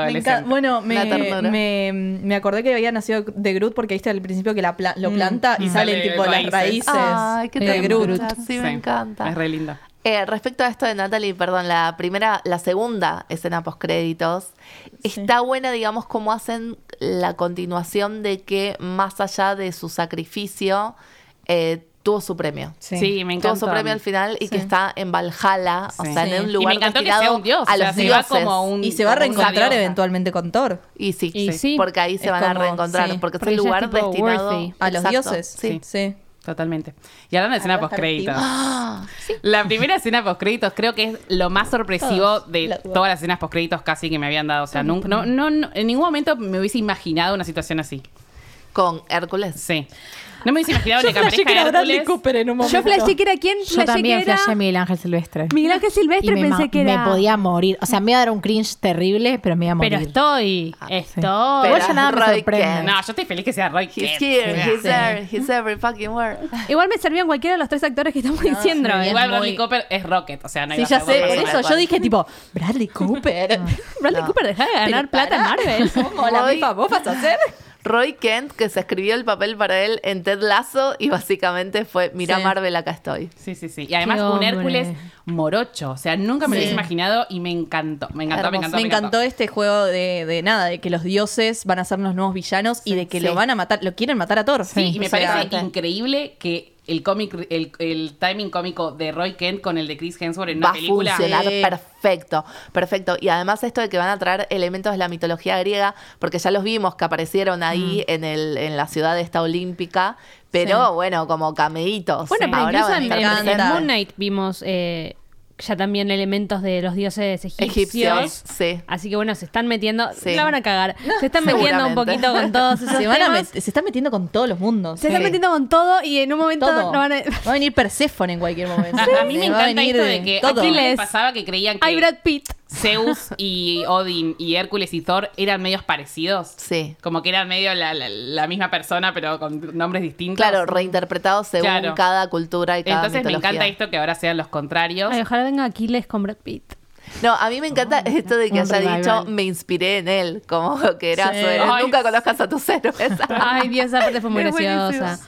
adolescente. encanta. Bueno, La me, ternura. me, me acordé que había nacido de Groot porque viste al principio que la pla- lo planta y Mm. salen Sale tipo las raíces. raíces Ay, qué de Groot. ternura. Sí, me encanta. Es re lindo. Eh, respecto a esto de Natalie, perdón, la primera, la segunda escena postcréditos, está buena, digamos, cómo hacen la continuación de que más allá de su sacrificio, eh, tuvo su premio. Sí, Sí. me Tuvo encantó. su premio al final y Sí. que está en Valhalla, o Sí. sea, Sí. en un Y lugar me encantó que destinado sea un dios. a o sea, los se va dioses. como un, Y se va a como una reencontrar diosa. eventualmente con Thor. Y sí, Y sí. porque ahí se Es van a como- reencontrar, sí. porque es Porque el ya es lugar tipo destinado worthy. A los Exacto, dioses. Sí. Sí. Totalmente. Y hablando de escena Algo postcréditos. Ah, La primera escena postcréditos creo que es lo más sorpresivo Todas, de las dos. todas las escenas postcréditos casi que me habían dado. O sea, nunca, no, no, no- en ningún momento me hubiese imaginado una situación así. con Hércules. Sí. No me hubiese imaginado ni que aparezca Hércules. en un Yo flashé que era quién, Yo flashé también que era flashé a Miguel Ángel Silvestre. Miguel Ángel Y Silvestre, me, pensé ma- que era. me podía morir. O sea, me iba a dar un cringe terrible, pero me iba a morir. Pero estoy, estoy. Pero Igual ya nada me Roy sorprende. Kent. No, yo estoy feliz que sea Roy He's Kent. here, Sí. he's there, he's every fucking word. Igual me servían cualquiera de los tres actores que estamos diciendo. sí, ¿eh? Igual muy- Bradley Cooper es Rocket, o sea, no Sí, iba a ya ser sé, otra por persona. eso yo dije tipo, Bradley Cooper. Bradley No. Cooper, deja de ganar Pero plata en pará. Marvel. ¿Cómo la Roy- pipa vos vas a hacer? Roy Kent, que se escribió el papel para él en Ted Lasso y básicamente fue, mira Sí. Marvel, acá estoy. Sí, sí, sí. Y además Qué un hombre. Hércules morocho. O sea, nunca me lo Sí. hubiese imaginado y me encantó. Me encantó, me Hermoso. encantó. Me encantó este juego de, de nada, de que los dioses van a ser los nuevos villanos y de que sí. lo van a matar, lo quieren matar a Thor. Sí, y me O sea, parece increíble que el cómic, el, el timing cómico de Roy Kent con el de Chris Hemsworth en una Va a película. funcionar Sí. perfecto, perfecto. Y además esto de que van a traer elementos de la mitología griega, porque ya los vimos que aparecieron ahí en, el, en la ciudad esta olímpica, pero Sí. bueno, como cameitos. Bueno, pero Ahora incluso van a en, estar en- en presentes. Moon Knight vimos eh, ya también elementos de los dioses egipcios. Egipcios, sí. Así que bueno, se están metiendo, Sí. la van a cagar. Se están metiendo un Seguramente. poquito con todos esos se, van a temas. met- se están metiendo con todos los mundos. Se están metiendo con todo y en un momento todo. no van a... Va a venir Perséfone en cualquier momento. A, a mí me Va a encanta venir esto de que todo. a quién les Aquiles. pasaba que creían que Ay, Brad Pitt. Zeus y Odin y Hércules y Thor eran medios parecidos. Sí. Como que eran medio la, la- la misma persona, pero con nombres distintos. Claro, reinterpretados según Claro. cada cultura y cada Entonces me mitología. encanta esto que ahora sean los contrarios. Ay, ojalá venga Aquiles con Brad Pitt. No, a mí me encanta esto de que un haya revival. dicho, me inspiré en él, como que era Sí. su héroe. Ay, Nunca conozcas a tus héroes. Ay, Dios, esa parte fue muy Es buenísimo. graciosa.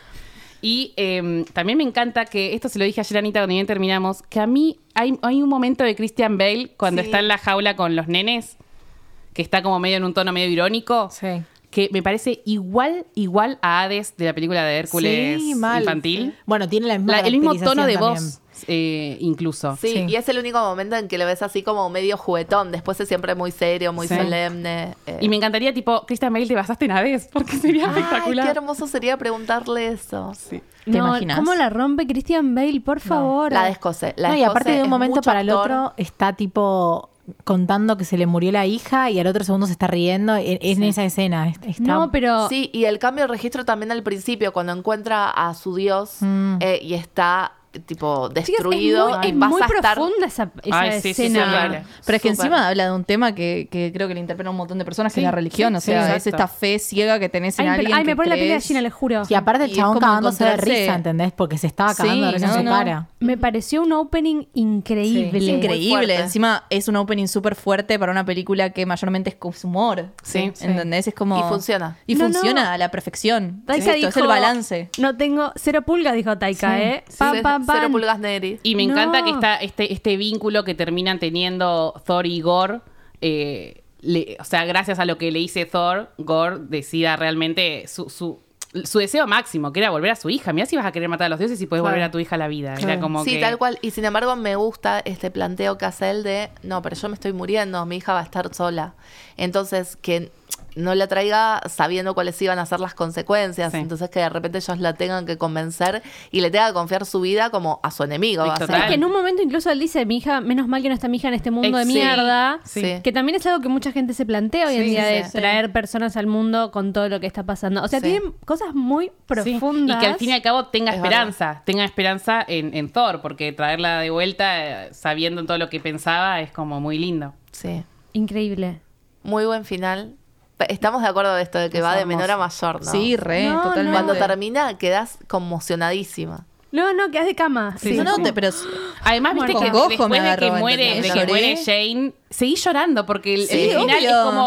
Y eh, también me encanta que, esto se lo dije ayer a Anita cuando bien terminamos, que a mí hay, hay un momento de Christian Bale cuando Sí. está en la jaula con los nenes, que está como medio en un tono medio irónico, Sí. que me parece igual, igual a Hades de la película de Hércules Sí, mal. infantil. Bueno, tiene la misma La- el mismo tono de caracterización voz, eh, incluso. Sí, Sí. y es el único momento en que lo ves así como medio juguetón. Después es siempre muy serio, muy Sí. solemne. eh. Y me encantaría, tipo, Christian Bale, ¿te basaste en Hades? Porque sería Ay, espectacular. qué hermoso sería preguntarle eso. Sí. ¿Te no, imaginas? ¿Cómo la rompe Christian Bale? Por favor. La descose. La No, y descose, aparte de un es momento mucho para el actor. otro está tipo contando que se le murió la hija y al otro segundo se está riendo en, en esa escena. Está- No, pero... Sí, y el cambio de registro también al principio, cuando encuentra a su dios Mm. eh, y está tipo Chicas, destruido es muy, y es vas muy a estar profunda esa, esa Ay, sí, sí, escena. sí, vale. Pero es que Súper. encima habla de un tema que, que creo que le interpela a un montón de personas, que Sí, es la religión. sí, o sí, sea, es exacto. esta fe ciega que tenés en Ay, alguien ay, me que pone la piel de crees. gallina, les juro. Y aparte el Y es chabón como cagándose de encontrarse- risa, ¿entendés? Porque se estaba Sí, cagando de risa no, en su no. cara. Me pareció un opening increíble. Es Muy increíble. fuerte. Encima es un opening súper fuerte para una película que mayormente es con humor. Sí, sí. ¿Entendés? Es como... Y funciona. Y No, funciona no. a la perfección. Taika Esto dijo, es el balance. No tengo cero pulgas, dijo Taika, Sí. ¿eh? Sí, Pam, pam, pam. Cero pulgas negri. Y me No. encanta que está este, este vínculo que terminan teniendo Thor y Gore. eh, le- o sea, gracias a lo que le hice Thor, Gore decida realmente su, su, su deseo máximo, que era volver a su hija. Mirá si vas a querer matar a los dioses y puedes Claro. volver a tu hija a la vida. Era Claro. como Sí, que... tal cual. Y sin embargo me gusta este planteo que hace él de, no, pero yo me estoy muriendo, mi hija va a estar sola. Entonces, que no la traiga sabiendo cuáles iban a ser las consecuencias. Sí. Entonces que de repente ellos la tengan que convencer y le tengan que confiar su vida como a su enemigo. Sí, va a ser. total. Que en un momento incluso él dice, mi hija, menos mal que no está mi hija en este mundo de Sí. mierda. Sí. Que también es algo que mucha gente se plantea hoy en Sí, día sí, de sí. traer personas al mundo con todo lo que está pasando. O sea, Sí. tienen cosas muy Sí, profundas. y que al fin y al cabo tenga Es esperanza, tenga esperanza en, en Thor, porque traerla de vuelta eh, sabiendo todo lo que pensaba es como muy lindo. Sí. Increíble. Muy buen final. Estamos de acuerdo de esto, de que Es va de hermoso. menor a mayor, ¿no? Sí, re, No, totalmente. Cuando termina quedas conmocionadísima. No, no, quedas de cama. Sí, no, no, sí. te- pero Además, viste Con que gojo después me de que agarró, muere, ¿entendés? de que Lloré. muere Jane, seguí llorando porque el, Sí, el final obvio. es como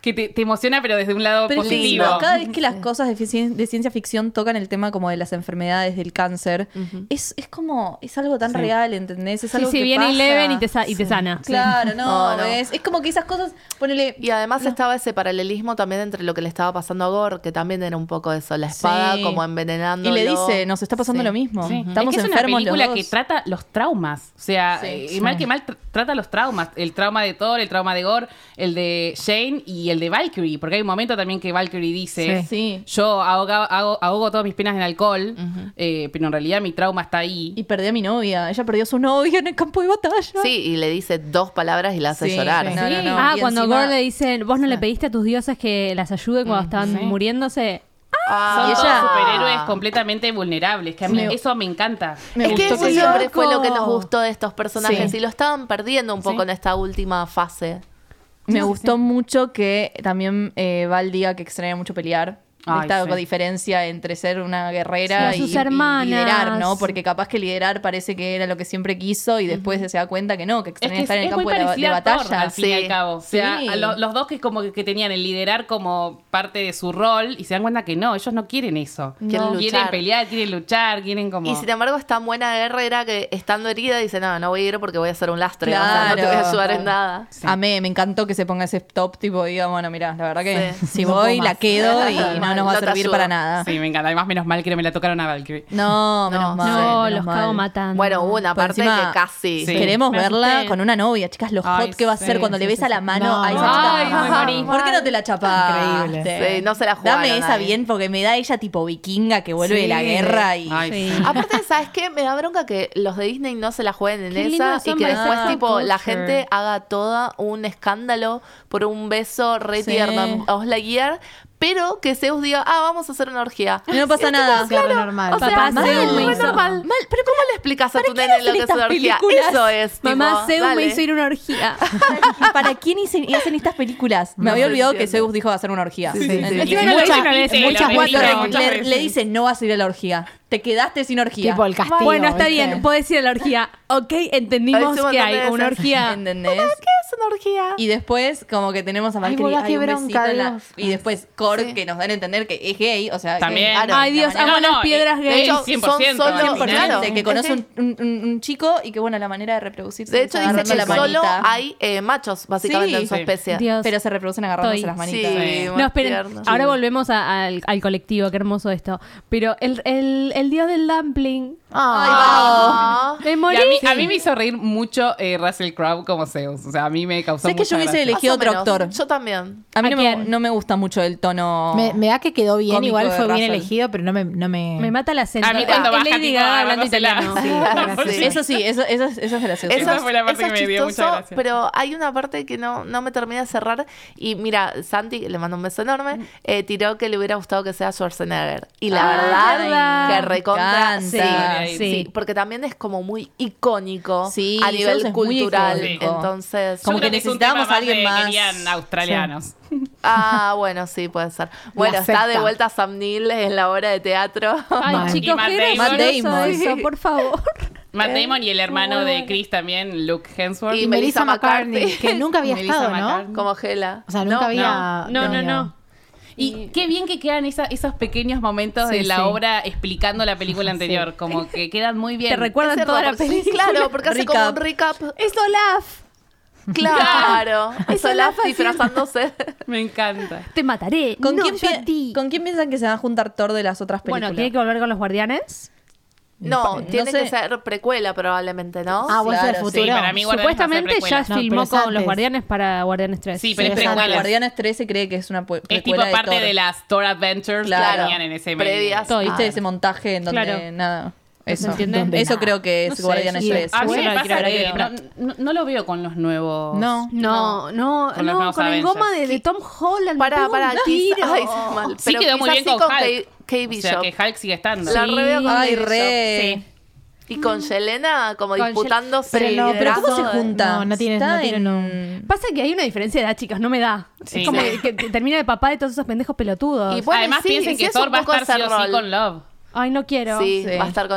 que te, te emociona, pero desde un lado Pero es positivo. lindo. Cada vez que las cosas de, fici- de ciencia ficción tocan el tema como de las enfermedades, del cáncer, es, es como, es algo tan Sí. real, ¿entendés? Es Sí, algo sí, que viene pasa. Eleven y te, sa- y te sana. Claro, no, No, no. Es, es como que esas cosas, ponele... Y además estaba ese paralelismo también entre lo que le estaba pasando a Gore, que también era un poco eso, la espada Sí. como envenenando. Y le dice, nos está pasando lo mismo. Sí. Estamos es que es una enfermos película los que dos. trata los traumas. O sea, Sí, eh, sí. mal que mal tr- trata los traumas. El trauma de Thor, el trauma de Gore, el de Shane y el de Valkyrie. Porque hay un momento también que Valkyrie dice: Sí. Sí. Yo ahoga- hago- ahogo todas mis penas en alcohol, eh, pero en realidad mi trauma está ahí. Y perdí a mi novia. Ella perdió a su novia en el campo de batalla. Sí, y le dice dos palabras y la hace Sí, llorar. sí. No, no, no. Ah, Y cuando encima- Gore le dicen, vos no le pediste a tus dioses que las ayuden cuando estaban sí. muriéndose. Ah, Son y todos ella- superhéroes completamente vulnerables. Que a mí Me- eso me encanta. Me es que gustó eso que siempre ella- fue lo que nos gustó de estos personajes Sí. y lo estaban perdiendo un poco Sí. en esta última fase. Me gustó mucho que también eh, Val diga que extraña mucho pelear. De Ay, esta sí. diferencia entre ser una guerrera Sí, y, sus y hermanas. liderar, ¿no? Porque capaz que liderar parece que era lo que siempre quiso y después se da cuenta que no, que Es extraña que estar es, en el es muy campo de, la- de parecida a Thor, batalla. al fin y al Sí. cabo. O sea, Sí. a lo- los dos que como que tenían el liderar como parte de su rol y se dan cuenta que no, ellos no quieren eso. Quieren Quieren luchar. pelear, quieren luchar, quieren como... Y sin embargo, es tan buena guerrera que estando herida dice, no, no voy a ir porque voy a ser un lastre. O sea, no te voy a Claro. ayudar en nada. Sí. Amé, me encantó que se ponga ese top tipo diga, bueno, mira, la verdad que Sí. si No voy puedo la más. quedo y No, no nos va a no te servir ayudo. para nada. Sí, me encanta. Además, menos mal que no me la tocaron a Valkyrie. No, menos No, mal. No, menos los mal. cago matando. Bueno, hubo una Por parte encima- que casi. Sí. Queremos Me verla asusté. con una novia, chicas, lo hot Ay, que va a sí, ser cuando sí, le sí, besa sí. la mano No, a esa no. chica. Ay, me morí. ¿Por qué no te la chapaste? Increíble. Sí, no se la jugaron Dame esa ahí. bien porque me da ella tipo vikinga que vuelve Sí. de la guerra y... Ay, Sí. sí. Aparte, ¿sabes qué? Me da bronca que los de Disney no se la jueguen en Qué lindo esa son y que para después, esa tipo, la culture. gente haga toda un escándalo por un beso re Sí. tierno en Buzz Lightyear, pero que Zeus diga, ah, vamos a hacer una orgía. Y no pasa Es nada. tipo, Sí, re normal. O sea, Papá mal, Zeus me re hizo- normal. Mal, pero ¿cómo le explicas a tu qué nene hacen lo que es estas una orgía? películas? Eso es, Mamá, tipo, Zeus me dale. hizo ir a una orgía. ¿Para quién hice- hacen estas películas? Me No había se olvidado que entiende. Zeus dijo hacer una orgía. Sí, sí, sí. ¿Entendés? Encima lo lo Muchas- hizo, lo hizo, muchas lo hizo cuatro- muchas le, veces. le dicen, no vas a ir a la orgía. Te quedaste sin orgía. Tipo el castigo. Bueno, está ¿viste? bien, podés ir a la orgía. Ok, entendimos Hay un que montón hay de una veces. orgía. ¿Entendés? ¿Qué es una orgía? Y después, como que tenemos a Valkyrie. boluda, ay, qué un bronca, besito en la- Dios. Y después Korg, Sí. que nos dan a entender que es gay. O sea, También. que- claro, Ay, la Dios, manera- amo No, no, las piedras de gay. hecho, cien por ciento, son solo- al final. claro. que conoce Es un, un- un- un chico y que, bueno, la manera de reproducirse De es hecho, dice agarrando que la solo manita. hay eh, machos, básicamente, Sí. en su Sí. especie. Dios. Pero se reproducen agarrándose Estoy. las Sí, manitas. Sí. No, más esperen, tierno. ahora volvemos a- al, al colectivo, qué hermoso esto. Pero el, el, el dios del dumpling. Ah. Me Y morí. a, mí, a mí me hizo reír mucho eh, Russell Crowe como Zeus. O sea, a mí me causó ¿Sabes que mucha yo hubiese gracia. elegido Más o otro menos. actor? Yo también. A mí ¿A no me, quién? no me gusta mucho el tono. Me, me da que quedó bien, Cómico igual de fue bien Russell. elegido, pero no me... No me... Me mata la acento. A mí cuando Es baja, Lady tipo, Gaga hablando agarrándose la- italiano. Sí, fue gracioso. Eso sí, eso, eso, es- eso es gracioso. Esa Eso fue la parte eso que es me dio mucha chistoso, gracia. pero hay una parte que no, no me termina de cerrar. Y mira, Santi, que le mando un beso enorme, eh, tiró que le hubiera gustado que sea Schwarzenegger. Y la Ah, verdad, verdad. que recontra. Me Sí, encanta. sí, Sí. porque también es como muy icónico Sí, a Zeus nivel es muy cultural. icónico. Entonces, Como Yo creo que es un necesitábamos tema a alguien de más. Querían australianos. ah, bueno, sí, puede ser. Bueno, La está de secta. vuelta Sam Neill en la obra de teatro. Ay, Mal. chicos, Y Matt qué Damon. gracioso Matt Damon. eso, por favor. Matt Damon y el hermano de Chris también, Luke Hemsworth. Y Y Melissa Melissa McCartney, McCarthy. que nunca había Melissa estado, ¿no? McCarthy. Como Gela. O sea, nunca No, había... No, no, no. Y qué bien que quedan esa- esos pequeños momentos Sí, de la sí. obra explicando la película anterior. Como que quedan muy bien. Te recuerdan Es toda la cierto, porque- película. Claro, porque hace como un recap. Es Olaf. Claro. Es Eso Olaf la fácil. disfrazándose. Me encanta. Te mataré. ¿Con, no, quién yo pi- a ti. ¿Con quién piensan que se va a juntar Thor de las otras películas? Bueno, tiene que volver con los guardianes. No, No tiene sé. que ser precuela probablemente, ¿no? Ah, vos Claro, del sí, futuro. para mí Guardianes Supuestamente va a ser ya precuela. No, filmó pero es con los antes. guardianes para Guardianes tres. Sí, pero es Sí, es precuela. Guardianes trece cree que es una pu- Es tipo precuela de parte Thor. de las Thor Adventures Claro. que tenían en ese Previas. medio. Toy. ¿Viste Ah. ese montaje en donde Claro. nada? Eso, se entiende? Donde eso nada. creo que es No sé, Guardianes yo sí. tres. A mí Bueno, me la pasa quiero que ver. no, no, no lo veo con los nuevos. No. No, no, Con los no, nuevos con el Avengers. goma de, de Tom Holland. Para, me para, pego un quizá- tiro. Ay, sí, mal. Sí Pero quedó muy quizás bien sí con con Hulk. Kate, Kate O sea, Bishop. que Hulk sigue estando. La Sí. re veo con Ay, Kate re. Sí. Bishop. Y con Yelena como Con disputándose. Pero no, Pero ¿cómo se liderazgo. junta? No, no tiene- Está no tiene, en- no. Pasa que hay una diferencia de edad, chicas, no me da. Sí. Es como Sí. que, que termina de papá de todos esos pendejos pelotudos. Y bueno, Además sí, piensen sí que es Thor un va a poco estar sí ese o sí rol. con Love. Ay, no quiero. Sí, Sí. va a estar con Love.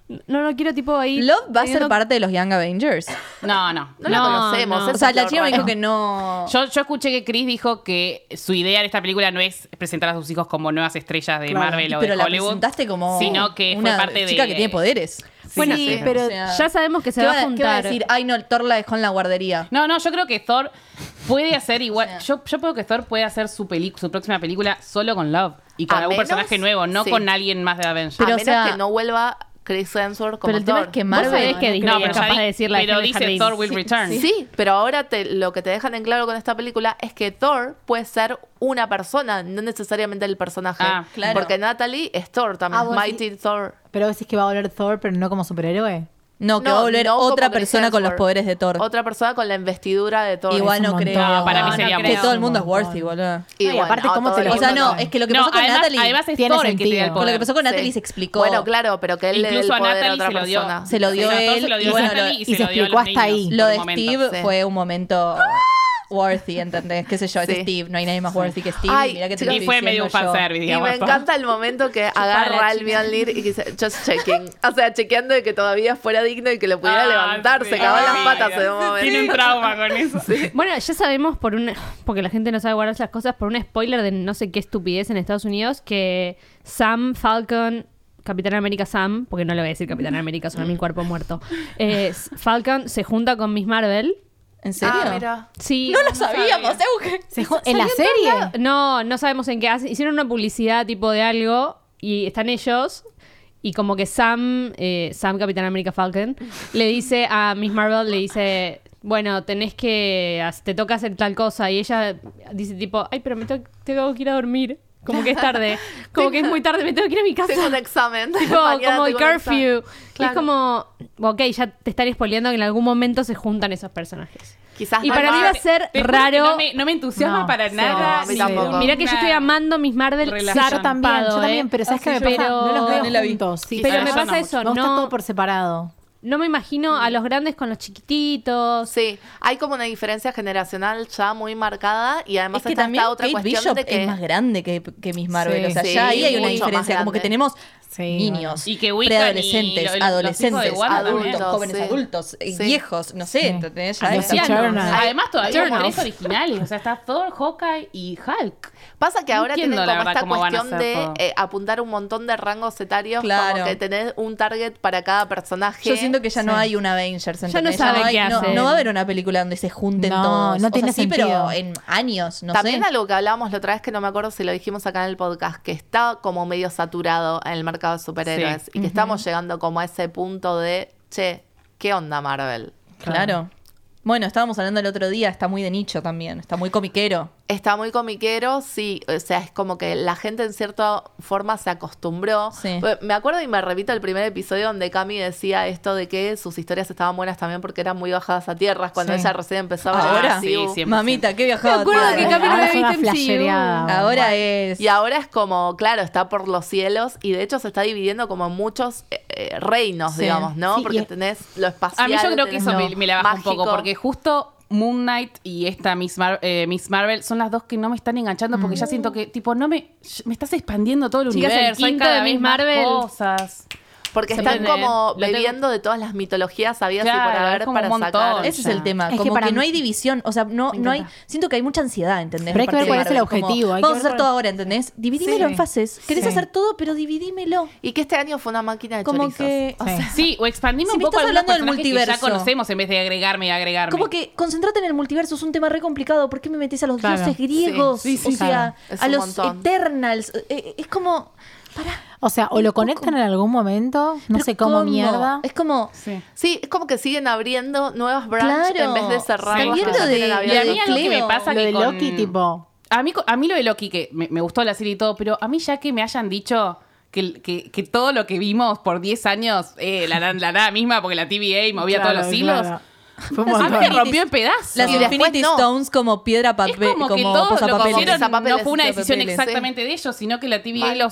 No, no quiero tipo ahí. Love va a ser teniendo- parte de los Young Avengers. No, no. No, la No, conocemos. no. eso O sea, es la lo chica me raro. dijo que no. Yo, yo escuché que Chris dijo que su idea en esta película no es presentar a sus hijos como nuevas estrellas de Claro. Marvel o pero de la Hollywood, presentaste como sino que fue una parte de... chica que tiene poderes. Bueno, sí, Sí, sí. pero O sea, Ya sabemos que se ¿qué va a ¿Qué va a juntar. decir? Ay, no, Thor la dejó en la guardería. No, no, yo creo que Thor puede hacer igual. sea. Yo, yo creo que Thor puede hacer su, peli- su próxima película solo con Love y con A algún menos- personaje nuevo, no sí. con alguien más de Avengers. Pero, a o menos sea- que no vuelva Chris Hemsworth como Pero el tema Thor. es que Vos Marvel. sabés que Disney no, es pero, ya capaz di- de decir la pero Helen dice Jardín. Thor will return. Sí, pero ahora te, lo que te dejan en claro con esta película es que Thor puede ser una persona, no necesariamente el personaje. Ah, claro. Porque Natalie es Thor también, Ah, vos Mighty Thor. Pero decís que va a volver Thor, pero no como superhéroe. No, que va a volver no otra como Chris persona con los Hemsworth. poderes de Thor. Otra persona con la investidura de Thor. Igual Es un no montón. creo. No, para mí No, sería no Que creo. todo el mundo es Un montón. worthy, boludo. Y No, y aparte, ¿cómo todo te lo el O sea, mundo no, no. es que lo que No, pasó con además, Natalie. además es Tiene Thor el que te da el sentido. poder. Con lo que pasó con Natalie Sí. se explicó. Bueno, claro, pero que él le dé el Incluso a poder a Natalie otra se lo dio. persona. Se lo dio Sí, a Thor él se lo dio y bueno, Natalie lo- y y se se lo dio a explicó los hasta niños ahí. por Lo un de momento. Steve Sí. fue un momento worthy, ¿entendés? ¿Qué sé yo? Es Sí. Steve, no hay nadie más worthy que Steve. Ay, y mira que te chicos, lo Y estoy fue medio un diciendo yo. fanservice, Y digamos. me ¿no? encanta el momento que agarra al Mjolnir y que dice, just checking. O sea, chequeando de que todavía fuera digno y que lo pudiera Ah, levantar. sí. Se cagó en las Ay, patas Dios. en un momento. Tiene un trauma con eso. Bueno, ya sabemos por un porque la gente no sabe guardar las cosas por un spoiler de no sé qué estupidez en Estados Unidos que Sam Falcon, Capitán América Sam, porque no le voy a decir Capitán América, suena mi cuerpo muerto. Eh, Falcon se junta con Miss Marvel. ¿En serio? Ah, mira. Sí. No lo sabíamos, Euge. Se ju- ¿En la serie? No, no sabemos en qué hace. Hicieron una publicidad tipo de algo y están ellos y como que Sam, eh, Sam Capitán América Falcon, le dice a Miss Marvel, le dice, bueno, tenés que, te toca hacer tal cosa y ella dice tipo, ay, pero me tengo, tengo que ir a dormir. Como que es tarde, como que es muy tarde, me tengo que ir a mi casa. Tengo un examen. Tipo, Mañana como el tengo un examen. curfew. Y Claro. es como, ok, ya te están spoileando que en algún momento se juntan esos personajes. Quizás Y no para mí más. va a ser Te juro que raro. No me, no me entusiasma No, para sí, nada. no, a mí ni tampoco. una Mira que yo estoy amando Miss Marvel relación. Sí, yo también, yo zarpado, también, ¿eh? pero ¿sabes Ah, qué me sí, pasa? yo- No los veo ni la vi. juntos. Sí, Pero Ah, me yo pasa no eso, me gusta no, todo por separado. no me imagino a los grandes con los chiquititos. Sí, hay como una diferencia generacional ya muy marcada y además Es que está también esta otra Kate cuestión Bishop de que es más grande que, que Miss Marvel. Sí. O sea, Sí, ya ahí hay una mucho más diferencia. Como que grande. tenemos Sí, niños, Y que Wiccan preadolescentes, y lo- los adolescentes, hijos de Wanda adultos, también. jóvenes Sí. adultos, eh, Sí. viejos, no sé, Sí. ¿entendés? Ya Los está. Eternals. Además, todavía hay Eternals. tres originales. O sea, está Thor, Hawkeye y Hulk. Pasa que No ahora entiendo, tienen la como verdad, esta cómo van a cuestión hacer de todo. eh, apuntar un montón de rangos etarios, Claro. como que tener un target para cada personaje. Yo siento que ya no Sí. hay un Avengers, Ya no ¿entendés? sabe hay- qué no, hacer. no va a haber una película donde se junten No, todos. no O tiene sea, sí, pero sentido. en años, no También sé. algo que hablábamos la otra vez, que no me acuerdo si lo dijimos acá en el podcast, que está como medio saturado en el mercado de superhéroes Sí. y que estamos llegando como a ese punto de, che, ¿qué onda Marvel? Claro. Bueno, estábamos hablando el otro día, está muy de nicho también, está muy comiquero. Está muy comiquero, sí, o sea, es como que la gente en cierta forma se acostumbró. Sí. Pues, me acuerdo y me repito el primer episodio donde Cami decía esto de que sus historias estaban buenas también porque eran muy bajadas a tierras cuando Sí. ella recién empezaba a Ahora, ver sí, M C U. siempre. Mamita, qué Me viajaba. acuerdo toda. que Cami no Ahora había es una visto M C U. flashereada. Ahora es... Y ahora es como, claro, está por los cielos y de hecho se está dividiendo como en muchos eh, eh, reinos, Sí. digamos, ¿no? Sí, Porque y- tenés lo espacial. A mí yo creo que tenés eso lo me, me la baja mágico. un poco, porque justo Moon Knight y esta Miss, Mar- eh, Miss Marvel son las dos que no me están enganchando porque ya siento que, tipo, no me, me estás expandiendo todo el Chicas, el universo, hay quinto cada de vez Miss más Marvel. cosas. Porque Se están entiende. como Lo tengo- bebiendo de todas las mitologías habidas y Claro, por haber es como para un montón. sacar. Ese es Ya. el tema, Es que como que, para no mí- hay división, o sea, no, Me no hay, encanta. siento que hay mucha ansiedad, ¿entendés? Pero hay de que ver parte cuál de es el Marvel, objetivo, como, hay que vamos a ver hacer cuál- todo ahora, ¿entendés? Dividímelo Sí. en fases. ¿Querés Sí. hacer todo? Pero dividímelo. Y que este año fue una máquina de Como chorizos. que... O Sí. sea, Sí, o expandime Si un me poco estás algunos hablando del personajes que ya multiverso. conocemos en vez de agregarme y agregarme. Como que concentrate en el multiverso, es un tema re complicado. ¿Por qué me metés a los Claro. dioses griegos? Sí, sí, o sí, sea, claro. Es a un los montón. Eternals. Eh, Es como... Pará. O sea, o lo conectan en algún momento, no ¿Pero sé cómo, cómo? mierda. Es como... Sí. sí, es como que siguen abriendo nuevas branches Claro. en vez de cerrar Están las que viendo ya de- tienen Y a abiertas. mí algo que me Cleo. pasa Lo que de con- Loki, tipo... A mí, a mí lo de Loki, que me, me gustó la serie y todo, pero a mí ya que me hayan dicho que, que, que todo lo que vimos por diez años, eh, la, la, la nada misma, porque la T V A movía Claro, todos los hilos, claro. Fue un a mí me montón. rompió en pedazos. Las Y después Infinity no. Stones como piedra, Es papel, como como, que todo lo que posapapeles. hicieron Posapapeles, no fue una decisión posapapeles, exactamente de ellos, sino que la T V A Mal. los,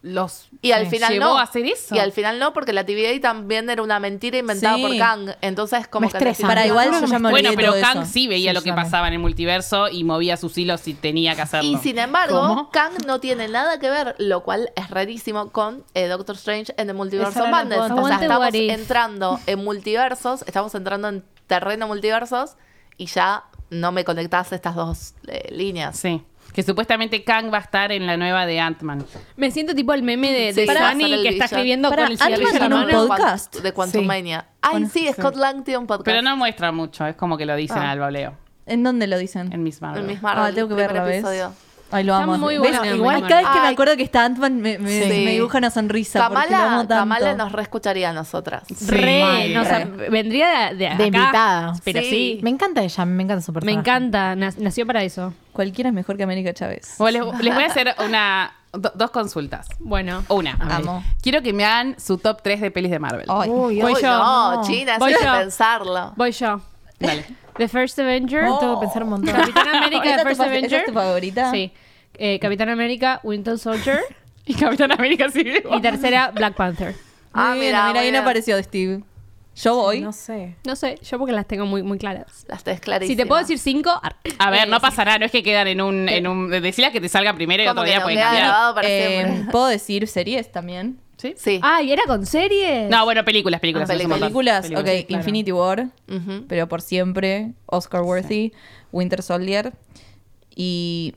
los Y al final llevó no. a hacer eso. Y al final no, porque la T V A también era una mentira inventada Sí. por Kang. Entonces, como Me que... estresa. Para igual yo ya me Bueno, olvidé pero todo Kang eso. sí veía Sí, lo yo que también. pasaba en el multiverso y movía sus hilos si tenía que hacerlo. Y sin embargo, ¿Cómo? Kang no tiene nada que ver, lo cual es rarísimo, con eh, Doctor Strange en The Multiverse Esa of no la Madness. puedo O sea, entender. estamos What if. entrando en multiversos, estamos entrando en terreno multiversos y ya no me conectás estas dos eh, líneas. Sí. Que supuestamente Kang va a estar en la nueva de Ant-Man. Me siento tipo el meme de, de Sí, para Sunny hacer el que está villano. escribiendo Para, con el cigarrillo Ant-Man en la tiene un mano. podcast. De Quantumania. Ay, sí, Scott Lang tiene un podcast. Pero no muestra mucho, es como que lo dicen Ah. al bableo. ¿En dónde lo dicen? En Miss Marvel. En Miss Marvel, Ah, tengo que primer verla, ¿ves? episodio. Ay, lo Está amo. muy ¿Ves? buena, Igual muy cada vez que me Ay. acuerdo que está Ant-Man me, me, Sí. me dibuja una sonrisa porque lo amo Kamala, tanto. Kamala nos reescucharía a nosotras. Re, mal, no, o sea, re. vendría de, de acá, invitada. Pero Sí. sí, Me encanta ella, me encanta su me personaje. encanta, nac- nació para eso. Cualquiera es mejor que América Chávez. Bueno, les, les voy a hacer una, do- dos consultas. Bueno, Una. a ver. Amo. Quiero que me hagan su top tres de pelis de Marvel. Ay. Uy, Voy Uy, yo. no, no. China, Voy eso hay yo. que pensarlo. voy yo. Dale. The First Avenger, Oh. tengo que pensar un montón. Capitán América, ¿Esa The es tu First fa- Avenger. esa es tu favorita? Sí. Eh, Capitán América, Winter Soldier. Y Capitán América sí. Y tercera, Black Panther. Ah, Muy bien, mira, mira, muy ahí no bien. apareció Steve. Yo voy. No sé. No sé, yo porque las tengo muy, muy claras. Las tres clarísimas. Si te puedo decir cinco, ar- A ver, eh, no pasa nada, no es que quedan en un... En un decílas que te salga primero y Como otro que día nos pueden queda cambiar. grabado para Eh, siempre. ¿Puedo decir series también? ¿Sí? Sí. Ah, ¿y era con series? No, bueno, películas, películas. Ah, eso es un montón. Películas, Películas, ok, sí, claro. Infinity War, Ujú. pero por siempre, Oscar Worthy, Winter Soldier y...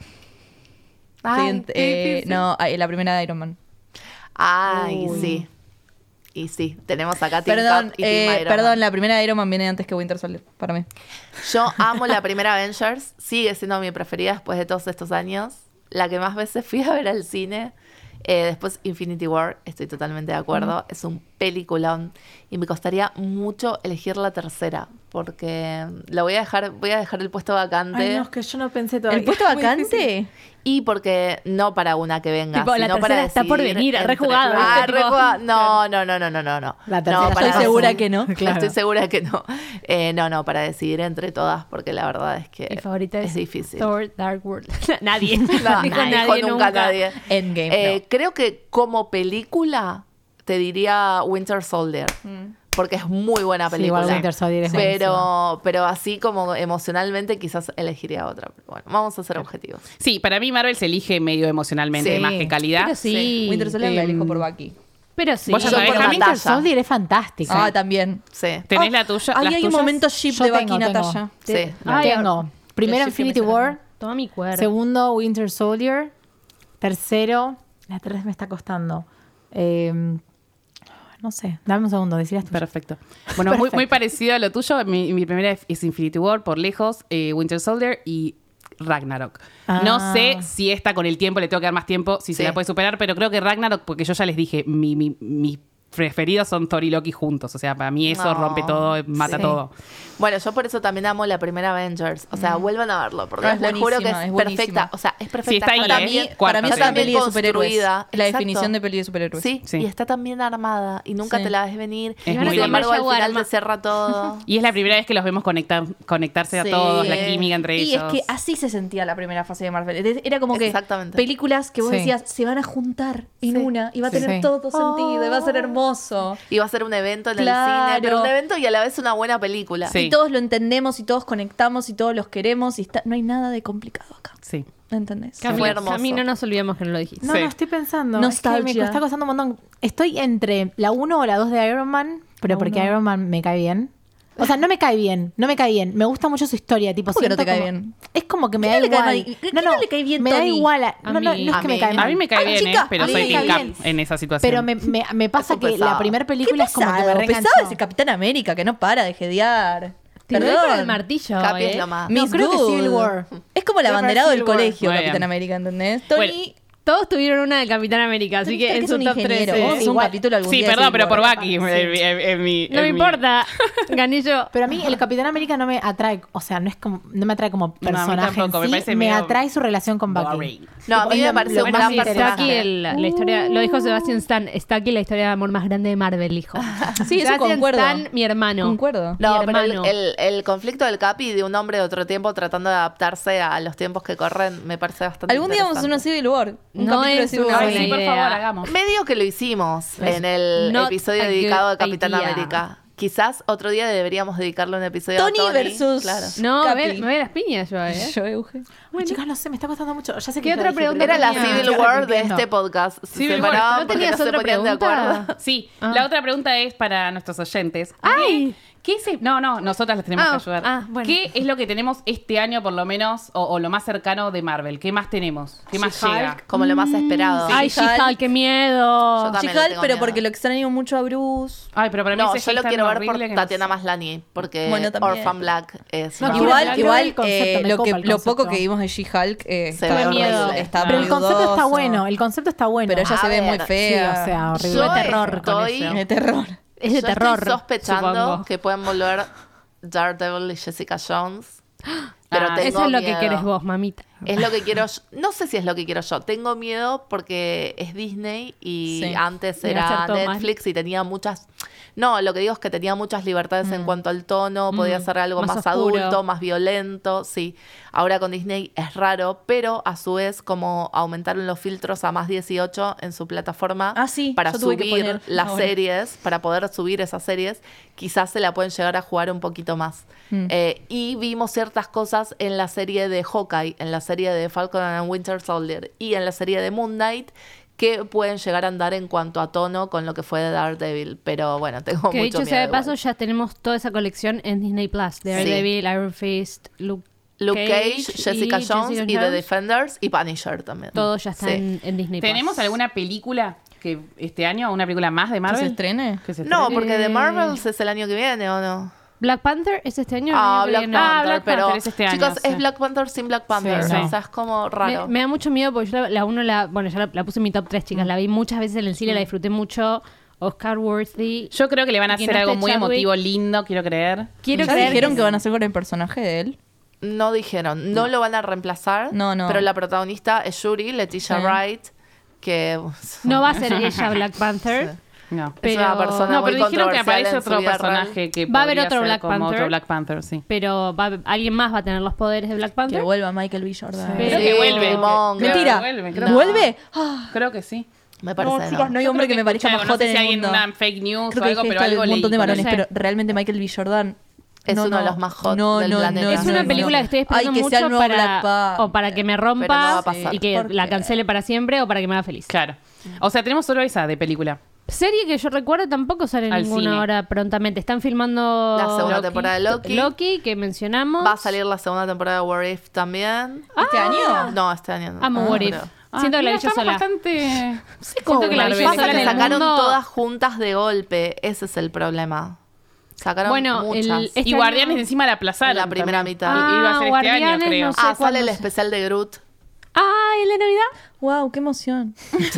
Ay, sí, qué eh, difícil. no, ay, la primera de Iron Man. Ay, sí. Y sí, tenemos acá Team Perdón, Cap y Team eh, Iron perdón, Man. la primera de Iron Man viene antes que Winter Soldier, para mí. Yo amo la primera Avengers. Sigue siendo mi preferida después de todos estos años. La que más veces fui a ver al cine. Eh, después Infinity War, estoy totalmente de acuerdo. Es un peliculón. Y me costaría mucho elegir la tercera. Porque lo voy a dejar, voy a dejar el puesto vacante. Ay, no, es que yo no pensé todavía. ¿El puesto vacante? Y porque no para una que venga, Tipo, la sino para tercera está por decidir venir, entre- rejugado, Ah, ¿viste? Tipo- rejugado. No, no, no, no, no, no, no. La tercera no, ya para Estoy pasó. segura que no. Claro. Estoy segura que no. Eh, no, no, para decidir entre todas, porque la verdad es que Mi favorita es, es difícil. Thor Dark World. nadie. No, Dijo nadie, nadie dijo nunca nadie. Endgame, Eh, Creo que como película te diría Winter Soldier. Porque es muy buena Sí, película. igual Winter Soldier es pero, pero así como emocionalmente quizás elegiría otra. Pero bueno, vamos a ser objetivos. Sí, para mí Marvel se elige medio emocionalmente Sí. más que calidad. Pero sí. Sí. Winter Soldier la Em, elijo por Bucky. Pero sí. Vos ya Yo sabés, por a mí Winter Natalia. Soldier es fantástica. Ah, también. Sí. ¿Tenés Ah, la tuya? Ahí las hay un tuyas? momento ship Yo de tengo, Bucky y tengo. Natasha. Sí. Ay, Tengo. Primero Los chicos Infinity que me War. Toma mi cuerpo. Segundo, Winter Soldier. Tercero, la tres me está costando. Eh, no sé, dame un segundo, decías tú. Perfecto. Bueno, muy, Perfecto. muy parecido a lo tuyo. Mi, mi primera es Infinity War, por lejos, eh, Winter Soldier y Ragnarok. No Ah. sé si esta con el tiempo le tengo que dar más tiempo, si se Sí. la puede superar, pero creo que Ragnarok, porque yo ya les dije, mi, mi, mis preferidos son Thor y Loki juntos. O sea, para mí eso No. rompe todo, mata Sí. todo. Bueno, yo por eso también amo la primera Avengers. O sea, vuelvan a verlo, porque Ah, es les juro que buenísima, es, es perfecta. buenísima. O sea, es perfecta. Sí, está ahí, Está ¿eh? bien- Cuarta Para mí serie. está bien peli de superhéroes. construida. La Exacto. definición de peli de superhéroes. Sí, Sí. y está tan bien armada y nunca Sí. te la ves venir. Es y muy sin linda. embargo, al final Shawarma. te cierra todo. Y es la primera vez que los vemos conectar, conectarse a Sí. todos, la química entre y ellos. es que así se sentía la primera fase de Marvel. Es- Era como que Exactamente. películas que vos Sí. decías se van a juntar en Sí. una y va a Sí. tener Sí. todo sentido y va a ser hermoso. Y va a ser un evento en Claro. el cine, pero un evento y a la vez una buena película. Sí. Y todos lo entendemos y todos conectamos y todos los queremos y está, no hay nada de complicado acá. Sí. ¿Entendés? Fue Cami, hermoso. Cami, no nos olvidemos que no lo dijiste. No, Sí. no, estoy pensando. Nostalgia. Es que me está costando un montón. Estoy entre la uno o la dos de Iron Man, pero La porque uno. Iron Man me cae bien. O sea, no me cae bien, no me cae bien. Me gusta mucho su historia. Tipo, ¿Cómo que no siento te cae como- bien? Es como que me ¿Qué da no le cae igual. mal? ¿Qué no le cae bien, Me da Tony? igual. a- A no, no, no mí. es A que me mí. cae A mal. mí me cae Ay, bien, chica, ¿eh? Pero a mí soy me Team cae Cap bien. en esa situación. Pero me, me, me pasa Es un que la pesado. primera película ¿Qué es como que me pesado? reenganchó. Pesado ese Capitán América que no para de jedear. Tiró con el Perdón. martillo, Capi eh. es lo más. No, Miss creo que Good. Civil War. Es como el Creo que abanderado del Civil War. colegio, Muy Capitán bien. América, ¿entendés? Tony, Bueno, Todos tuvieron una de Capitán América, así Tony que Stark en es su un top tres. ingeniero. Vamos a hacer un Igual. capítulo algún Sí, día de perdón, Civil pero por War. Bucky. Sí. en- en- en mi- No me en mi- importa. Ganillo. Pero a mí el Capitán América no me atrae, o sea, no es como, no me atrae como mí personaje tampoco, me en sí, parece me, medio atrae su relación con Bucky. boring. No, a mí me Lo- parece lo un más gran me Está interesa. aquí personaje. el- la historia, lo dijo Sebastian Stan, está aquí la historia de amor más grande de Marvel, hijo. Sí, eso Sebastian concuerdo. Stan, mi hermano. Concuerdo. No, Mi pero el, hermano. el- el conflicto del Capi de un hombre de otro tiempo tratando de adaptarse a los tiempos que corren me parece bastante Algún día vamos a hacer una interesante. Civil War. Un no capítulo es de Civil una War. buena Sí, por idea. favor, hagamos. Medio que lo hicimos Es en el not episodio a dedicado a good Capitán idea. América. Quizás otro día deberíamos dedicarle un episodio Tony a Tony. versus- Claro. No, Capi. me, me ve las piñas yo, ¿eh? Yo, Euge. Ay, chicas, no sé, me está costando mucho. Ya sé ¿Qué que otra ya dije, pregunta pero Era la tenía? Civil estoy War de repitiendo. este podcast. Se Civil War. separaban ¿No porque tenías no se otra ponían de acuerdo. pregunta? Sí, Ah. la otra pregunta es para nuestros oyentes. ¡Ay! ¿Qué es? No, no, nosotras les tenemos Ah, que ayudar. ah, bueno. ¿Qué es lo que tenemos este año, por lo menos, o, o lo más cercano de Marvel? ¿Qué más tenemos? ¿Qué más She-Hulk, llega? como lo más esperado. Ay, She-Hulk. She-Hulk, qué miedo. Yo también le She-Hulk, tengo pero miedo. porque lo extraño mucho a Bruce. Ay, pero para mí No, ese yo lo She-Hulk quiero ver horrible por que no Tatiana sé. Maslany, porque Bueno, también. Orphan Black es... No, una quiero Igual, ver- buena- quiero ver igual el concepto, eh, me lo, copa que, el lo poco concepto. que vimos de She-Hulk eh, Se está ve horrible. horrible. Está Pero muy el concepto está dudoso. bueno, el concepto está bueno. Pero ella A se ve muy ver, fea. Sí, o sea, horrible. Yo de terror con estoy- eso. De terror. Es de Yo terror. Estoy sospechando supongo. que pueden volver Daredevil y Jessica Jones. Pero Ah, tengo Eso es lo que miedo. querés vos, mamita. Es lo que quiero yo. No sé si es lo que quiero yo. Tengo miedo porque es Disney y Sí. antes Y va a era ser todo Netflix y tenía muchas... No, lo que digo es que tenía muchas libertades en cuanto al tono, podía ser algo más más, oscuro. adulto, más violento, sí. Ahora con Disney es raro, pero a su vez como aumentaron los filtros a más dieciocho en su plataforma Ah, sí, para yo tuve que subir poner las ahora. series, para poder subir esas series, quizás se la pueden llegar a jugar un poquito más. Mm. Eh, y vimos ciertas cosas en la serie de Hawkeye, en la serie de Falcon and Winter Soldier y en la serie de Moon Knight que pueden llegar a andar en cuanto a tono con lo que fue de Daredevil. Pero bueno, tengo Que mucho dicho sea miedo de paso, igual. ya tenemos toda esa colección en Disney Plus. Daredevil, Iron Fist, Luke, Luke Cage, Cage Jessica y Jones Jessica y The Jones. Defenders y Punisher también. Todos ya están Sí. en, en Disney Plus. ¿Tenemos alguna película que este año, una película más de ¿Que Marvel? se estrene? Que se No, estrene. porque The Eh, Marvels es el año que viene, ¿o no? Black Panther es este año. Ah, El año que Black viene. Panther, Ah, Black pero Panther es este año, chicos, sí. es Black Panther sin Black Panther, Sí, o sí. sea, es como raro. Me, me da mucho miedo porque yo la, la uno la. Bueno, ya la, la puse en mi top tres, chicas. La vi muchas veces en el cine, la disfruté mucho. Oscar Worthy. Yo creo que le van a Y que hacer no algo esté muy Chadwick. emotivo, lindo, quiero creer. Quiero ¿Ya creer dijeron que- que van a hacer con el personaje de él? No dijeron, no, lo van a reemplazar, No, no. pero la protagonista es Shuri, Leticia Sí. Wright, que No va a ser ella Black Panther. No. es Pero- una persona No, muy pero dijeron que controversial aparece en su otro vida personaje real. que Va a haber podría otro ser Black como Panther. otro Black Panther, sí. Pero va, alguien más va a tener los poderes de Black Que Panther. vuelva Michael B. Jordan. Pero- Creo que Sí, vuelve. Killmonger. Creo que Mentira. vuelve, creo No. ¿Vuelve? Ah, Creo que sí. Me parece no, no. chicos, no hay Yo hombre creo que me parezca escuché más algo, hot no sé en si el hay en mundo. una fake news Creo o que algo, dije pero esto de algo un montón de leí. varones, No sé. pero realmente Michael B. Jordan Es no, uno de no. los más hot No, del no, planeta. no, Es no, una no. película que estoy Ay, esperando que sea mucho el nuevo Black para, Panther. o para que me rompa Pero no va a pasar. y que ¿Por la qué? cancele para siempre o para que me haga feliz. Claro. O sea, tenemos solo esa de película. Serie que yo recuerdo tampoco sale Al ninguna cine. ahora prontamente. Están filmando La segunda Loki, temporada de Loki. Loki, que mencionamos. Va a salir la segunda temporada de What If también. ¿Este año? No, este año no. Amo Ah, What If. creo. Siento que la mira, vi yo estamos sola. bastante... Siento que la vi yo Marvel. sola Pasa en que el sacaron mundo. todas juntas de golpe. Ese es el problema. Sacaron Bueno, muchas. el- este Y año- Guardianes encima la aplazaron. La primera también. mitad. I- Iba a ser Ah, este año, Guardianes, creo. no sé. Ah, sale el cuándo- especial de Groot. Ay, ¿la Navidad? Wow, qué emoción.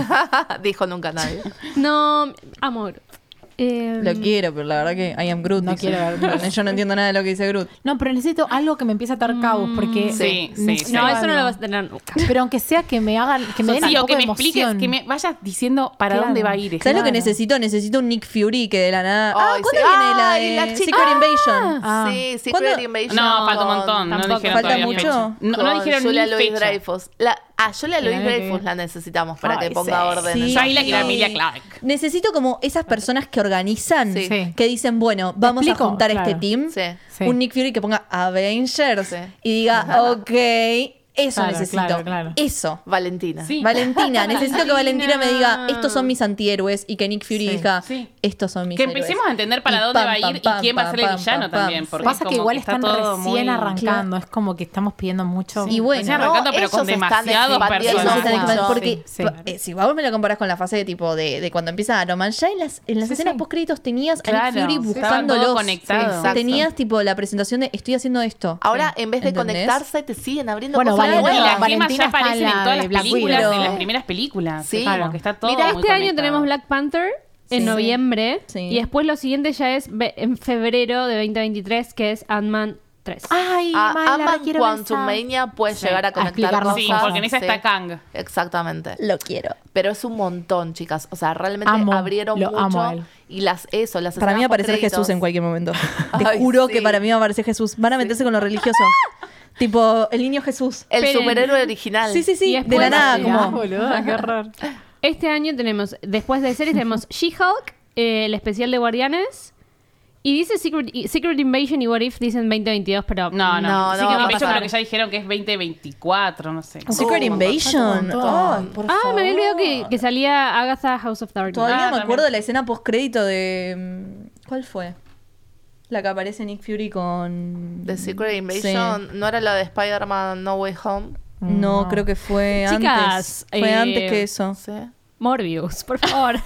Dijo nunca nadie. No, amor. Eh, Lo quiero, pero la verdad que I am Groot. No dice. quiero ver. Yo no entiendo nada de lo que dice Groot. No, pero necesito algo que me empiece a atar cabos, porque... Sí, sí, necesito sí. No, eso no algo. lo vas a tener nunca. Pero aunque sea que me hagan, que me den Sí, un o poco que de me expliques, emoción. que me vayas diciendo para Claro. dónde va a ir. ¿Sabes esto. lo que Claro. necesito? Necesito un Nick Fury que de la nada. Ah, Ay, ¿cuándo sí. viene la Ay, de la chica- Secret Invasion? Ah. Sí, Secret ¿Cuándo? Invasion. No, falta un con- montón. No tampoco. dijeron ¿Falta todavía mucho? fecha. No, no con dijeron Julia ni Louis fecha. Dreyfus. La, a Julia Louis El año que Dreyfus viene. la necesitamos para Ay, que ponga sí. orden. Sí. en Yo ahí la quiero a Sí. Emilia Clarke. Necesito como esas personas que organizan, Sí. Sí. que dicen, bueno, vamos explico? a juntar Claro. este team. Sí. Sí. Un Nick Fury que ponga Avengers Sí. y diga, ok, eso Claro, necesito. claro, claro. Eso. Valentina. Sí. Valentina, necesito que Valentina me diga, Valentina. estos son mis antihéroes y que Nick Fury Sí. diga, Sí. estos son mis Que héroes. empecemos a entender para Y dónde pam, va a ir pam, y pam, quién va a pam, ser el pam, villano pam, pam. también. Porque Pasa es que como igual está están todo recién muy- arrancando. Es como que estamos pidiendo mucho. Y bueno, Recién arrancando, pero con ellos están demasiados expandiendo Eso sí está personajes. bien, porque Sí, sí. pa- eh, si vos me lo comparás con la fase de tipo de, de cuando empieza Iron Man, ya en las, en las Sí, escenas sí. post créditos tenías a Claro, Nick Fury sí, estaba buscándolos. todo conectado. Sí, exacto. Tenías tipo la presentación de estoy haciendo esto. Ahora, Sí. en vez de ¿Entendés? conectarse, te siguen abriendo Bueno, cosas Valentina- Y nuevas. las gemas Valentina ya está en aparecen en la todas de las Black películas, Widow. en las primeras películas. Sí. Es como que está todo Mira, muy Este año conectado. tenemos Black Panther en Sí. noviembre. Sí. Y después lo siguiente ya es ve- en febrero de veinte veintitrés, que es Ant-Man tres. Ay, A mal, la Ant-Man quiero ver Quantum esa. Mania puede Sí. llegar a A conectar explicarnos cosas. Sí, porque en esa está Kang. Exactamente. Lo quiero. Pero es un montón, chicas. O sea, realmente Amo, abrieron lo mucho. amo a él. Y las, eso, las Para mí va a escenas aparecer postcréditos. Jesús en cualquier momento. Te Ay, juro sí. que para mí va a aparecer Jesús. Van a meterse con lo religioso. Tipo, el niño Jesús. El Esperen. superhéroe original. Sí, sí, sí. Y De después- la nada, Mirá, como. boluda, qué horror. Este año tenemos, después de series, tenemos She-Hulk, eh, el especial de Guardianes. Y dice Secret, Secret Invasion y What If dicen veinte veintidós, pero No, no. No, Sí no que va a me pasar. creo que ya dijeron que es veinte veinticuatro, no sé. Secret Oh, Invasion. falta un montón. Ay, por Ah, me había olvidado favor. que, que salía Agatha House of Darkness. Todavía Ah, me también. acuerdo de la escena post-crédito de. mm, ¿Cuál fue? La que aparece Nick Fury con. The Secret Invasion, ¿no era la de Spider-Man No Way Home? Sí. No, No. creo que fue Chicas, antes. Fue eh, antes que eso. Sí. Morbius, por favor.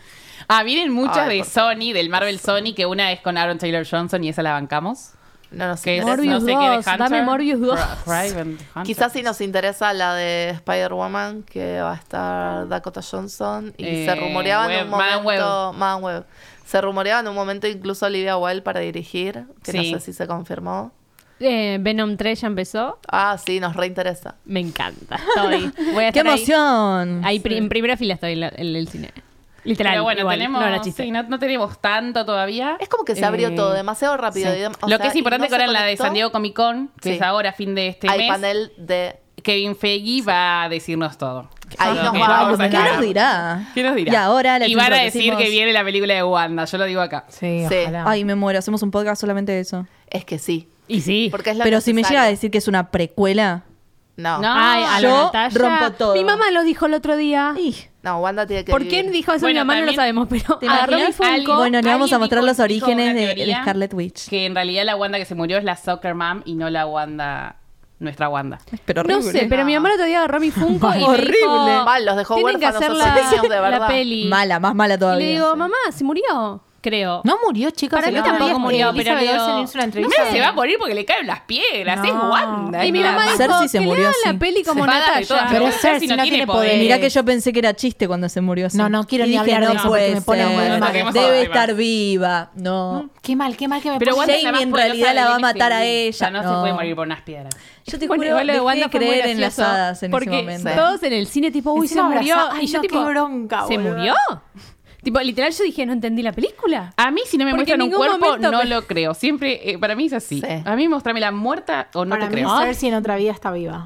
Ah, vienen muchas Ay, de por Sony, del Marvel Sony, que una es con Aaron Taylor Johnson y esa la bancamos. No nos Que es interesa. Morbius no sé qué de dos, Hunter. dame Morbius dos. Cra- Craven the Hunter. Quizás si nos interesa la de Spider-Woman, que va a estar Dakota Johnson. Y Eh, se rumoreaba en Webb, un Madame momento. Madame Webb. Se rumoreaba en un momento incluso Olivia Wilde para dirigir, que Sí. no sé si se confirmó. Eh, Venom tres ya empezó. Ah, sí, nos reinteresa. Me encanta. Estoy. Voy a ¡Qué estar ahí. emoción! Ahí, pri- en primera fila estoy en, la- en el cine. Literal. Pero bueno, igual, tenemos, no era chiste. sí, no, no tenemos tanto todavía. Es como que se abrió Eh, todo demasiado rápido. sí. y dem- o Lo sea, que es y importante no que ahora se en la de conectó. San Diego Comic Con, que Sí. es ahora fin de este Hay mes, panel de. Kevin Feige va a decirnos todo. Ahí Lo nos que va a vamos ¿Qué contar. nos dirá? ¿Qué nos dirá? Y ahora les Y van a introducimos- decir que viene la película de Wanda, yo lo digo acá. Sí, Sí. ojalá. Ay, me muero. Hacemos un podcast solamente de eso. Es que sí. Y sí. Porque es lo Pero si me necesario. llega a decir que es una precuela. No. No. no. Ay, a la yo Natalia. rompo todo. Mi mamá lo dijo el otro día. ¡Ih! Wanda tiene que. ¿Por qué vivir. dijo eso Bueno, mi mamá? No lo también- sabemos, pero ¿Te agarró mi imaginas? Funko. Alguien- Bueno, le vamos a alguien mostrar dijo- los dijo orígenes una de, de teoría Scarlet Witch. Que en realidad la Wanda que se murió es la Soccer Mom y no la Wanda, nuestra Wanda. Pero No horrible. sé, pero mi mamá el otro día agarró mi Funko y me Horrible. dijo... Mal, los dejó tienen que huérfanos hacer hace la, años, de la verdad. peli. Mala, más mala Y todavía. le digo, mamá, ¿se murió? Creo. No murió, chicos. Para el mí otro tampoco día, murió, eh, pero Elizabeth digo- Olsen hizo una No entrevista. se va a morir porque le caen las piedras, No. es Wanda. Y mi es mamá nada dijo más. Cersei se que murió le hagan así. la peli como Se paga de Natalia. todas, Pero Cersei Cersei no no tiene tiene poder. poder. Mirá que yo pensé que era chiste cuando se murió así. No, no quiero Y ni dije, hablar de no eso porque puede me pone muy ser. mal. Toquemos Debe otro estar tema. viva. No. Qué mal, qué mal que me Pero pone. Wanda es la Jamie más en poderosa realidad del la va a M C U. matar a O sea, ella. no, se No. puede morir por unas piedras. Yo te Bueno, juro, igual lo de dejé Wanda de fue muy creer en las gracioso, hadas en porque ese momento. todos en el cine tipo, uy, se Encima murió. abrazada. Ay, Y yo no, tipo, qué bronca, ¿se boluda. murió? Tipo, literal yo dije, no entendí la película. A mí si no me Porque muestran en un ningún cuerpo momento no me- lo creo. Siempre, eh, para mí es así. Sí. A mí mostrame la muerta o no Para te mí, creo. Cersei en otra vida está viva.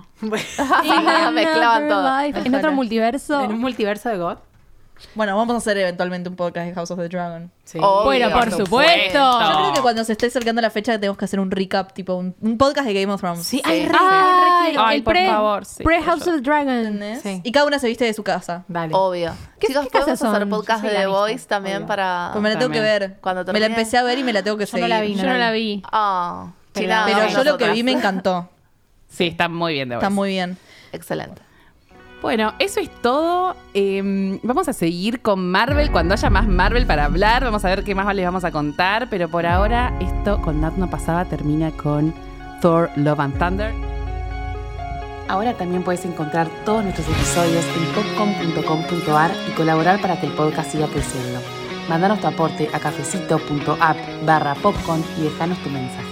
Ah, mezclaban todo. Life, en otro multiverso. En un multiverso de God. Bueno, vamos a hacer eventualmente un podcast de House of the Dragon. Sí. Obvio. Bueno, por Por supuesto. supuesto. Yo creo que cuando se esté acercando la fecha tenemos que hacer un recap, tipo un, un podcast de Game of Thrones. Sí, ay, Sí. re, Ay, re, re- Ay, el por pre, favor, sí, pre por House favor. of the Dragon. ¿Entendés? Sí. Y cada una se viste de su casa. Dale. Obvio. ¿Qué- Chicos, qué podemos casas hacer son? podcast Yo de soy The la Voice vista, también obvio. para. Pues me la tengo que también. ver. Cuando Me la termine. empecé a ver y me la tengo que Yo no seguir. la vi, Yo no no la la vi. vi. Ah, Pero- China, Pero vamos yo lo que nosotras. vi me encantó. Sí, está muy bien de Está Voice. muy bien. Excelente. Bueno, eso es todo. Eh, vamos a seguir con Marvel cuando haya más Marvel para hablar. Vamos a ver qué más les vamos a contar. Pero por ahora, esto con Nat No Pasaba termina con Thor Love and Thunder. Ahora también puedes encontrar todos nuestros episodios en popcom punto com punto ar y colaborar para que el podcast siga creciendo. Mándanos tu aporte a cafecito punto app barra popcorn y déjanos tu mensaje.